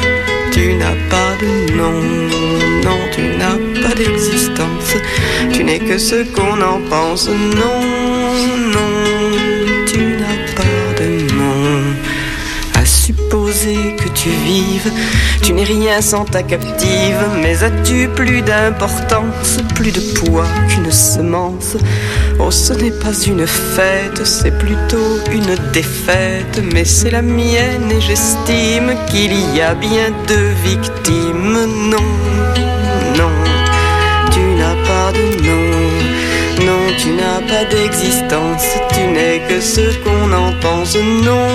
S13: tu n'as pas de nom. Non, tu n'as pas d'existence. Tu n'es que ce qu'on en pense. Non, non, tu n'as pas de nom. À supposer que tu vives, tu n'es rien sans ta captive. Mais as-tu plus d'importance, plus de poids qu'une semence? Oh, ce n'est pas une fête, c'est plutôt une défaite. Mais c'est la mienne et j'estime qu'il y a bien deux victimes. Non, non, tu n'as pas de nom. Non, tu n'as pas d'existence. Tu n'es que ce qu'on en pense. Non,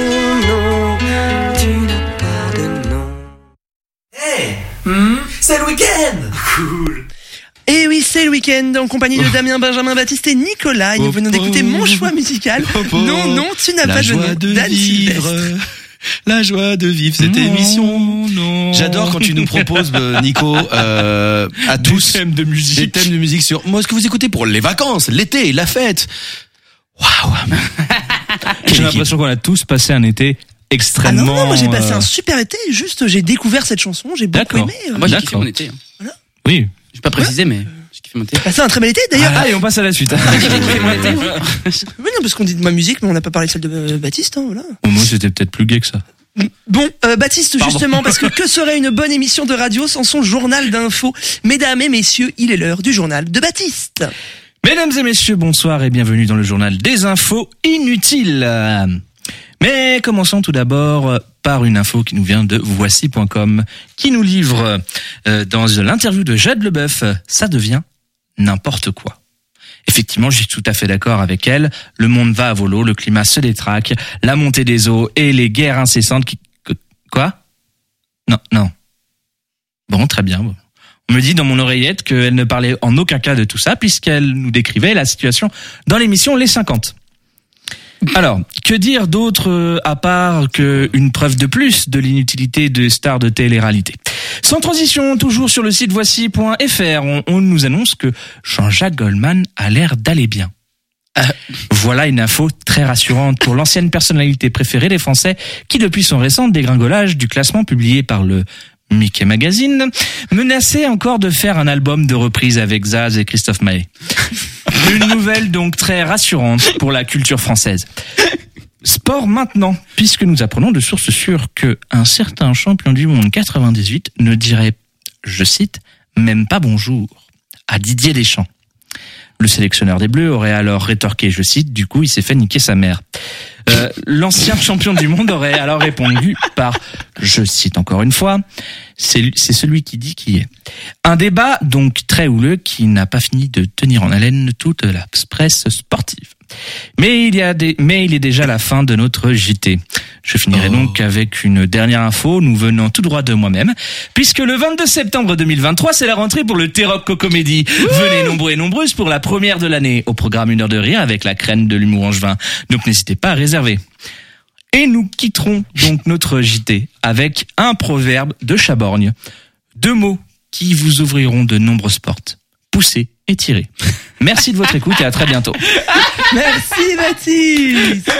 S13: non, tu n'as pas de nom.
S10: Hey, hmm, c'est le week-end. Cool.
S4: Et oui, c'est le week-end en compagnie de Damien, Benjamin, Baptiste et Nicolas. Et nous venons d'écouter mon choix musical. Non, non, tu n'as pas de nom.
S2: d'Anne Sylvestre. La joie de vivre cette
S3: non,
S2: émission.
S3: Non.
S2: J'adore quand tu nous proposes, Nico, euh, à
S3: des
S2: tous
S3: thèmes de musique.
S2: des thèmes de musique sur moi, ce que vous écoutez pour les vacances, l'été, la fête. Waouh.
S3: J'ai l'impression qu'on a tous passé un été extrêmement.
S4: Ah non, non, moi j'ai passé
S3: euh...
S4: un super été. Juste, j'ai découvert cette chanson, j'ai beaucoup
S3: D'accord.
S4: aimé. Euh,
S5: Moi, j'ai
S3: D'accord.
S5: kiffé mon été. hein.
S4: Voilà.
S3: Oui.
S5: J'ai pas précisé, mais j'ai kiffé mon été.
S4: J'ai passé un très bel été d'ailleurs.
S3: Allez, on passe à la suite.
S4: Oui, non, parce qu'on dit de ma musique, mais on n'a pas parlé de celle de euh, Baptiste, hein, voilà.
S3: Au moins, c'était peut-être plus gay que ça.
S4: Bon, euh, Baptiste,
S3: Pardon.
S4: justement, parce que que serait une bonne émission de radio sans son journal d'infos? Mesdames et messieurs, il est l'heure du journal de Baptiste.
S3: Mesdames et messieurs, bonsoir et bienvenue dans le journal des infos inutiles. Mais commençons tout d'abord par une info qui nous vient de voici point com, qui nous livre euh, dans l'interview de Jade Leboeuf, ça devient n'importe quoi. Effectivement, je suis tout à fait d'accord avec elle. Le monde va à volo, le climat se détraque, la montée des eaux et les guerres incessantes qui... Quoi ? Non, non. Bon, très bien. On me dit dans mon oreillette qu'elle ne parlait en aucun cas de tout ça, puisqu'elle nous décrivait la situation dans l'émission Les cinquante. Alors, que dire d'autre euh, à part qu'une preuve de plus de l'inutilité des stars de télé-réalité ? Sans transition, toujours sur le site voici point f r, on, on nous annonce que Jean-Jacques Goldman a l'air d'aller bien. Euh, voilà une info très rassurante pour l'ancienne personnalité préférée des Français qui, depuis son récent dégringolage du classement publié par le Mickey Magazine, menaçait encore de faire un album de reprise avec Zaz et Christophe Maé. Une nouvelle donc très rassurante pour la culture française. Sport maintenant, puisque nous apprenons de sources sûres que un certain champion du monde quatre-vingt-dix-huit ne dirait, je cite, même pas bonjour à Didier Deschamps. Le sélectionneur des Bleus aurait alors rétorqué, je cite, du coup il s'est fait niquer sa mère. Euh, l'ancien champion du monde aurait alors répondu par, je cite encore une fois, c'est, c'est celui qui dit qui est. Un débat donc très houleux qui n'a pas fini de tenir en haleine toute la presse sportive. Mais il y a des, mais il est déjà la fin de notre J T. Je finirai oh. donc avec une dernière info, nous venant tout droit de moi-même, puisque le vingt-deux septembre deux mille vingt-trois, c'est la rentrée pour le T-Rock Cocomédie. Venez nombreux et nombreuses pour la première de l'année. Au programme Une heure de rire avec la crème de l'humour angevin. Donc n'hésitez pas à réserver. Et nous quitterons donc notre J T avec un proverbe de Chaborgne. Deux mots qui vous ouvriront de nombreuses portes. Pousser et tirer. Merci de votre écoute et à très bientôt.
S4: Merci Baptiste.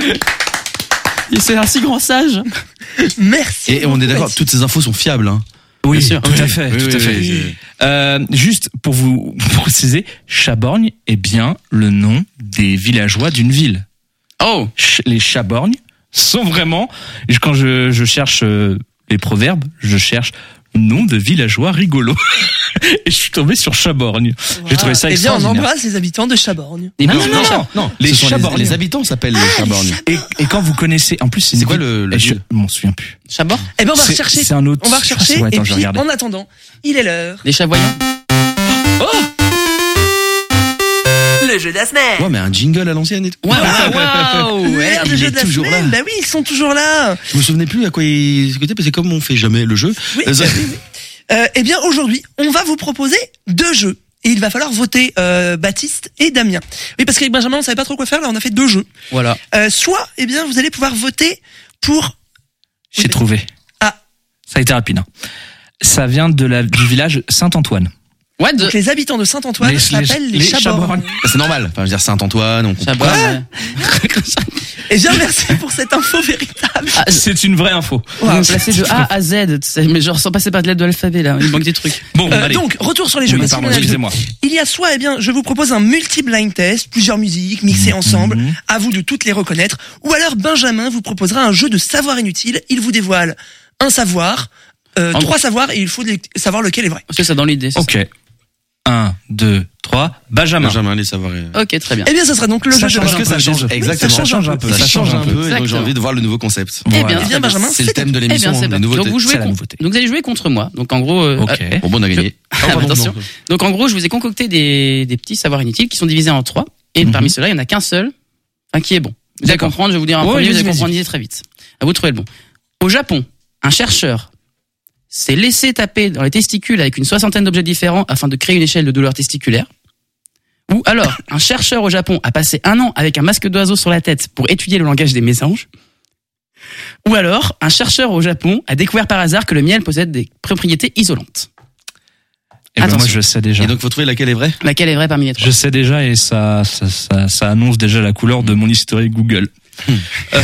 S5: C'est un si grand sage.
S4: Merci.
S2: Et on est d'accord, toutes ces infos sont fiables, hein.
S3: Oui,
S5: Bien sûr.
S3: tout à fait,
S2: Oui,
S3: tout
S2: oui,
S3: à fait.
S2: oui.
S3: Euh, juste pour vous préciser, Chaborgne est bien le nom des villageois d'une ville.
S5: Oh,
S3: Ch- les Chaborgnes sont vraiment, quand je, je cherche euh, les proverbes, je cherche nom de villageois rigolo. Et je suis tombé sur Chaborgne.
S4: Wow.
S3: J'ai trouvé ça
S4: Eh bien, on
S3: extraordinaire.
S4: embrasse les habitants de Chaborgne.
S5: Et
S2: Non,
S5: non,
S2: non,
S5: non,
S2: non, non,
S3: les
S2: ce sont
S3: Chaborgnes.
S2: les, les habitants s'appellent les Chaborgnes.
S3: Et, et quand vous connaissez, en plus c'est,
S2: C'est
S3: une
S2: quoi
S3: ville-
S2: le- la
S3: et je
S2: ville
S3: m'en souviens plus.
S5: Chabord,
S4: Eh ben, on va
S3: C'est-
S4: rechercher.
S3: c'est un autre-
S4: On va
S3: je crois que
S4: rechercher.
S3: c'est- ouais,
S4: Et
S3: attends, je vais
S4: puis,
S3: regarder.
S4: en attendant, il est l'heure.
S5: les chavoyants.
S10: Le jeu de la semaine.
S2: Ouais, mais un jingle à l'ancienne et tout.
S5: Waouh, waouh, ouais.
S4: L'heure du
S2: il
S4: jeu
S2: est
S4: de la
S2: toujours
S4: semaine.
S2: là.
S4: Bah oui, ils sont toujours là.
S2: Je me souvenais plus à quoi ils écoutaient, parce que comme on fait jamais le jeu.
S4: Oui,
S2: euh, ça-
S4: oui, oui. Euh, eh bien, aujourd'hui, on va vous proposer deux jeux. Et il va falloir voter euh, Baptiste et Damien. Oui, parce qu'avec Benjamin, on savait pas trop quoi faire. Là, on a fait deux jeux.
S5: Voilà.
S4: Euh, soit, eh bien, vous allez pouvoir voter pour...
S3: J'ai trouvé.
S4: Ah.
S3: Ça a été rapide. Hein. Ça vient de la, du village Saint-Antoine.
S5: What
S4: Donc,
S5: the...
S4: les habitants de Saint-Antoine
S3: Les-
S4: s'appellent les,
S3: les
S4: Chaborgnes.
S3: Chaborgnes.
S2: c'est normal. Enfin, je veux dire Saint-Antoine. On
S5: Chabord, ouais.
S4: Eh bien, merci pour cette info véritable.
S5: Ah,
S3: C'est une vraie info.
S5: Vous me placez de A à Z, tu sais, mais genre sans passer par de lettres de l'alphabet là, il manque des trucs.
S3: Bon,
S4: Euh,
S3: allez.
S4: donc, retour sur les jeux.
S3: Oui,
S4: Voici
S3: pardon,
S4: mon avis.
S3: excusez-moi.
S4: Il y a soit, eh bien, je vous propose un multi-blind test, plusieurs musiques mixées ensemble,
S3: Mhm.
S4: à vous de toutes les reconnaître, ou alors Benjamin vous proposera un jeu de savoir inutile, il vous dévoile un savoir, euh,
S5: En-
S4: trois savoirs, et il faut les- savoir lequel est vrai.
S5: C'est ça dans l'idée. c'est
S3: Ok. Un, deux, trois. Benjamin.
S2: Benjamin, les savoirs.
S5: ça. Ok, très bien.
S4: Eh bien, ça sera donc le
S3: Ça
S4: jeu de
S3: change
S2: Parce
S3: un
S2: que
S3: peu,
S2: ça
S3: ça
S2: change,
S3: change.
S2: exactement.
S3: Ça change un peu.
S2: Ça change un peu, et donc j'ai
S5: Exactement.
S2: envie de voir le nouveau concept.
S5: Eh bien,
S3: Voilà.
S4: Eh bien, Benjamin,
S2: C'est le thème de
S5: Eh
S2: l'émission,
S5: bien, c'est
S2: les
S5: parti.
S2: nouveautés.
S5: Donc vous jouez
S3: C'est la
S5: con-
S3: nouveauté.
S5: donc vous allez jouer contre moi. Donc en gros, euh,
S3: Ok.
S5: ah,
S2: Bon, bon, on a gagné.
S5: Ah,
S2: Oh, pardon,
S5: attention.
S2: non.
S5: Donc en gros, je vous ai concocté des, des petits savoirs inutiles qui sont divisés en trois. Et
S3: Mhm.
S5: parmi ceux-là, il y en a qu'un seul, enfin, qui est bon. Vous allez
S3: D'accord.
S5: comprendre, je vais vous dire un
S3: Ouais,
S5: premier, vous
S3: vas-y,
S5: allez
S3: vas-y.
S5: comprendre l'idée très vite. À vous de trouver le bon. Au Japon, un chercheur s'est laissé taper dans les testicules avec une soixantaine d'objets différents afin de créer une échelle de douleur testiculaire. Ou alors, un chercheur au Japon a passé un an avec un masque d'oiseau sur la tête pour étudier le langage des mésanges. Ou alors, un chercheur au Japon a découvert par hasard que le miel possède des propriétés isolantes.
S3: Et ben moi je sais déjà.
S2: Et donc faut trouver laquelle est vraie.
S5: Laquelle est vraie parmi les trois.
S3: Je sais déjà et ça ça ça, ça annonce déjà la couleur de mon historique Google.
S2: Hmm. euh...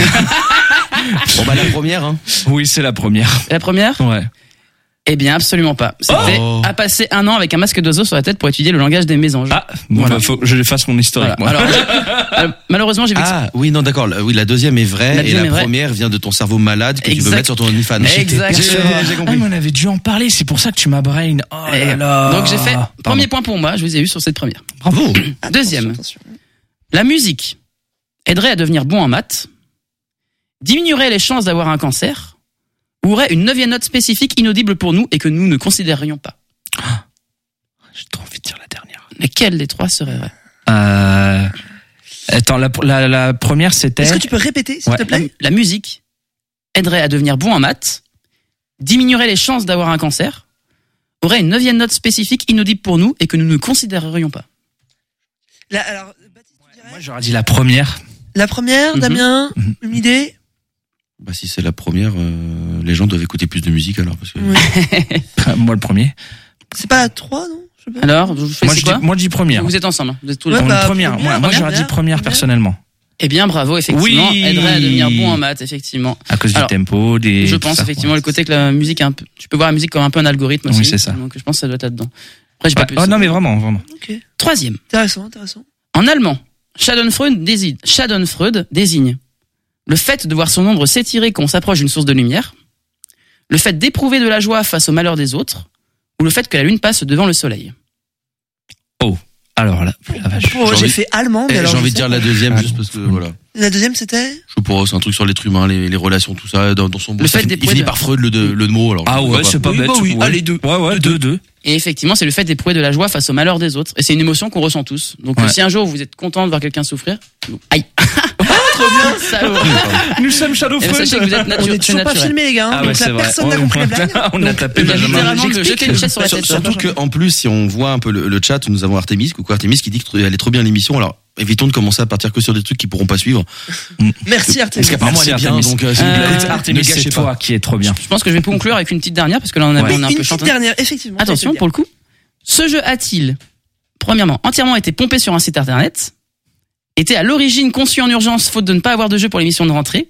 S2: Bon bah la première hein.
S3: Oui, c'est la première.
S5: La première ?
S3: Ouais.
S5: Eh bien absolument pas. C'était
S2: oh
S5: à passer un an avec un masque d'oiseau sur la tête pour étudier le langage des mésanges.
S3: Ah, bon voilà. Bah faut que je fasse mon historique
S5: voilà.
S3: moi.
S5: Alors, euh, malheureusement j'ai vu.
S2: Ah oui non d'accord. Oui la deuxième est vraie la deuxième et la première vient de ton cerveau malade que exact. Tu veux mettre sur ton OnlyFans.
S5: Exactement.
S3: J'ai compris. Ah, mais on avait dû en parler. C'est pour ça que tu m'as brain. Oh là là.
S5: Donc j'ai fait Pardon. Premier point pour moi. Je vous ai eu sur cette première.
S2: Bravo.
S5: Deuxième. Attention, attention. La musique aiderait à devenir bon en maths, diminuerait les chances d'avoir un cancer, ou aurait une neuvième note spécifique inaudible pour nous et que nous ne considérerions pas.
S3: Ah, j'ai trop envie de dire la dernière.
S5: Laquelle des trois serait vraie ?
S3: Euh... Attends, la, la, la première c'était...
S4: Est-ce que tu peux répéter, s'il
S3: ouais.
S4: te plaît ?
S5: La musique aiderait à devenir bon en maths, diminuerait les chances d'avoir un cancer, aurait une neuvième note spécifique inaudible pour nous et que nous ne considérerions pas.
S4: La, alors, Baptiste, tu dirais ?
S3: Moi j'aurais dit la première.
S4: La première, mm-hmm. Damien, mm-hmm. Une idée ?
S2: Bah si c'est la première, euh, les gens doivent écouter plus de musique alors parce que.
S4: Oui.
S3: Moi le premier.
S4: C'est pas trois non ? Je sais pas.
S5: Alors, vous faites
S3: moi, je
S5: quoi
S3: dis, moi je dis première.
S5: Vous êtes ensemble, vous êtes tous
S4: ouais,
S5: les deux.
S4: bah,
S3: première.
S4: première.
S3: Moi, moi j'aurais dit première personnellement.
S5: Eh bien bravo, effectivement,
S3: oui.
S5: aiderait à devenir bon en maths, effectivement.
S3: À cause
S5: alors,
S3: du tempo, des.
S5: Je pense
S3: ça,
S5: effectivement
S3: ouais.
S5: le côté que la musique est un peu, tu peux voir la musique comme un peu un algorithme aussi.
S3: Oui c'est ça.
S5: Donc je pense que ça doit être là-dedans. Après j'ai
S3: ouais.
S5: pas plus.
S3: Oh non mais vraiment, vraiment.
S4: Okay.
S5: Troisième.
S4: Intéressant, intéressant.
S5: En allemand, Schadenfreude désigne, Schadenfreude désigne le fait de voir son ombre s'étirer quand on s'approche d'une source de lumière, le fait d'éprouver de la joie face au malheur des autres, ou le fait que la lune passe devant le soleil.
S3: Oh, alors là, la vache.
S4: Oh, j'ai, j'ai fait allemand, mais
S2: eh,
S4: alors
S2: j'ai envie de dire la deuxième
S3: ah,
S2: juste parce que voilà.
S4: La deuxième c'était ?
S2: Je sais pas, c'est un truc sur l'être humain, les, les relations, tout ça, dans, dans son bon.
S5: Le fait
S2: il finit
S5: de...
S2: par Freud le, le, le mot alors.
S3: Ah ouais, c'est pas
S4: oui,
S3: bête.
S4: Bah oui,
S3: ouais.
S4: allez deux.
S3: Ouais ouais, deux deux.
S5: Et effectivement, c'est le fait d'éprouver de la joie face au malheur des autres. Et c'est une émotion qu'on ressent tous. Donc, ouais. Si un jour vous êtes content de voir quelqu'un souffrir, aïe. Trop bien, salaud.
S3: Nous sommes Shadowfront.
S5: Sachez que vous êtes natu-
S4: on est toujours pas filmé, les gars. Hein,
S3: ah ouais,
S4: donc la
S3: vrai.
S4: personne n'a compris la blague.
S3: On a tapé
S5: littéralement de jeter une chaise sur la tête.
S2: Surtout qu'en plus, si on voit un peu le, le chat, nous avons Artemis, coucou Artemis, qui dit qu'elle est trop bien l'émission. Alors, évitons de commencer à partir que sur des trucs qui pourront pas suivre.
S4: Merci Artemis.
S2: Parce qu'apparemment elle est bien, donc euh,
S5: euh,
S3: Artemis, c'est toi qui est trop bien.
S5: Je pense que je vais conclure avec une petite dernière parce que là on a,
S4: ouais.
S5: on a un
S4: une
S5: peu
S4: petite
S5: chanté.
S4: dernière, effectivement.
S5: Attention pour le coup. Ce jeu a-t-il, premièrement, entièrement été pompé sur un site internet, était à l'origine conçu en urgence faute de ne pas avoir de jeu pour l'émission de rentrée,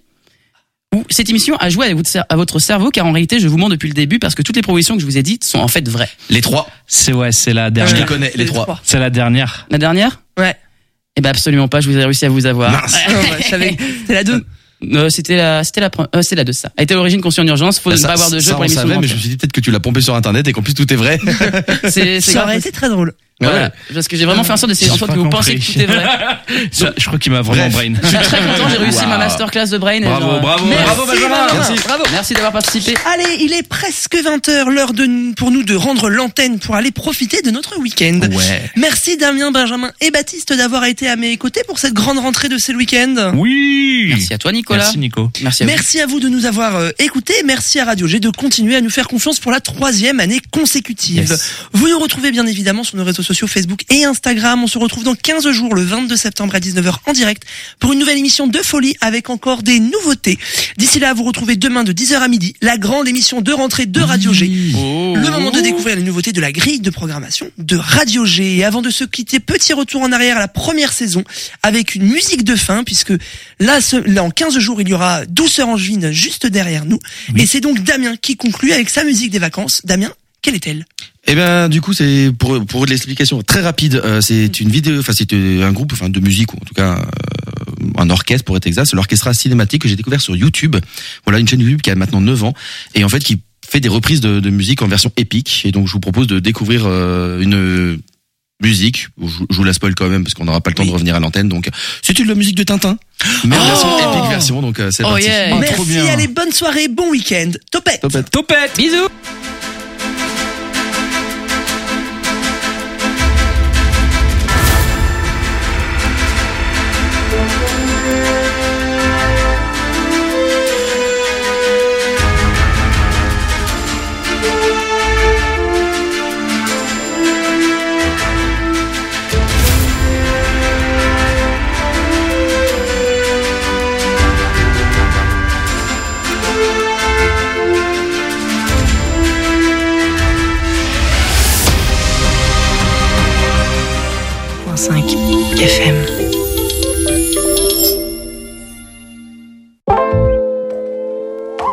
S5: ou cette émission a joué à votre cerveau car en réalité je vous mens depuis le début parce que toutes les propositions que je vous ai dites sont en fait vraies.
S2: Les trois.
S3: C'est ouais, c'est la dernière.
S2: Je les connais, les, les trois. trois.
S3: C'est la dernière.
S5: La dernière ?
S4: Ouais.
S5: Eh ben absolument pas, je vous ai réussi à vous avoir.
S2: Mince.
S4: Je savais. C'était la deux.
S5: Euh, c'était la, c'était la, euh, c'est la deux ça. A été à l'origine conçue en urgence, faut bah, de ne pas avoir de jeu
S2: ça,
S5: pour l'émission.
S2: On savait, mais je me suis dit peut-être que tu l'as pompé sur internet et qu'en plus tout est vrai.
S5: c'est, c'est
S4: ça aurait été très drôle.
S5: Voilà.
S2: Ouais.
S5: Parce que j'ai vraiment fait en sorte d'essayer en sorte que vous pensiez que tout est vrai.
S3: Ça, je crois qu'il m'a vraiment brain.
S5: Je suis très content, j'ai réussi wow. ma masterclass de brain.
S3: Bravo,
S5: genre,
S3: bravo,
S5: merci,
S3: bravo Benjamin.
S5: Merci. Bravo. Merci d'avoir participé.
S4: Allez, il est presque vingt heures, l'heure de, pour nous de rendre l'antenne pour aller profiter de notre week-end.
S3: Ouais.
S4: Merci Damien, Benjamin et Baptiste d'avoir été à mes côtés pour cette grande rentrée de C'est le week-end.
S3: Oui.
S5: Merci à toi Nicolas.
S3: Merci Nico.
S5: Merci à vous.
S4: Merci à vous de nous avoir euh, écoutés. Merci à Radio G de continuer à nous faire confiance pour la troisième année consécutive.
S3: Yes.
S4: Vous nous retrouvez bien évidemment sur nos réseaux sociaux Facebook et Instagram. On se retrouve dans quinze jours, le vingt-deux septembre à dix-neuf heures en direct pour une nouvelle émission de folie avec encore des nouveautés. D'ici là, vous retrouvez demain de dix heures à midi la grande émission de rentrée de Radio G.
S5: Oh.
S4: Le moment de découvrir les nouveautés de la grille de programmation de Radio G. Et avant de se quitter, petit retour en arrière à la première saison avec une musique de fin puisque là, ce, là en quinze jours, il y aura Douceur Angevine juste derrière nous. Oui. Et c'est donc Damien qui conclut avec sa musique des vacances. Damien, quelle est-elle ?
S2: Eh ben du coup c'est pour pour l'explication très rapide, euh, c'est une vidéo, enfin c'est un groupe, enfin de musique ou en tout cas euh, un orchestre pour être exact, c'est l'Orchestra Cinématique que j'ai découvert sur YouTube. Voilà une chaîne YouTube qui a maintenant neuf ans et en fait qui fait des reprises de, de musique en version épique et donc je vous propose de découvrir euh, une musique. Je, je vous la spoil quand même parce qu'on n'aura pas le temps oui. de revenir à l'antenne. Donc c'est une la musique de Tintin, mais en oh version épique version. Donc euh, c'est
S5: oh
S2: parti.
S5: Yeah.
S4: Oh, merci, allez bonne soirée, bon week-end. Topette.
S2: Topette.
S3: Topette.
S5: Bisous.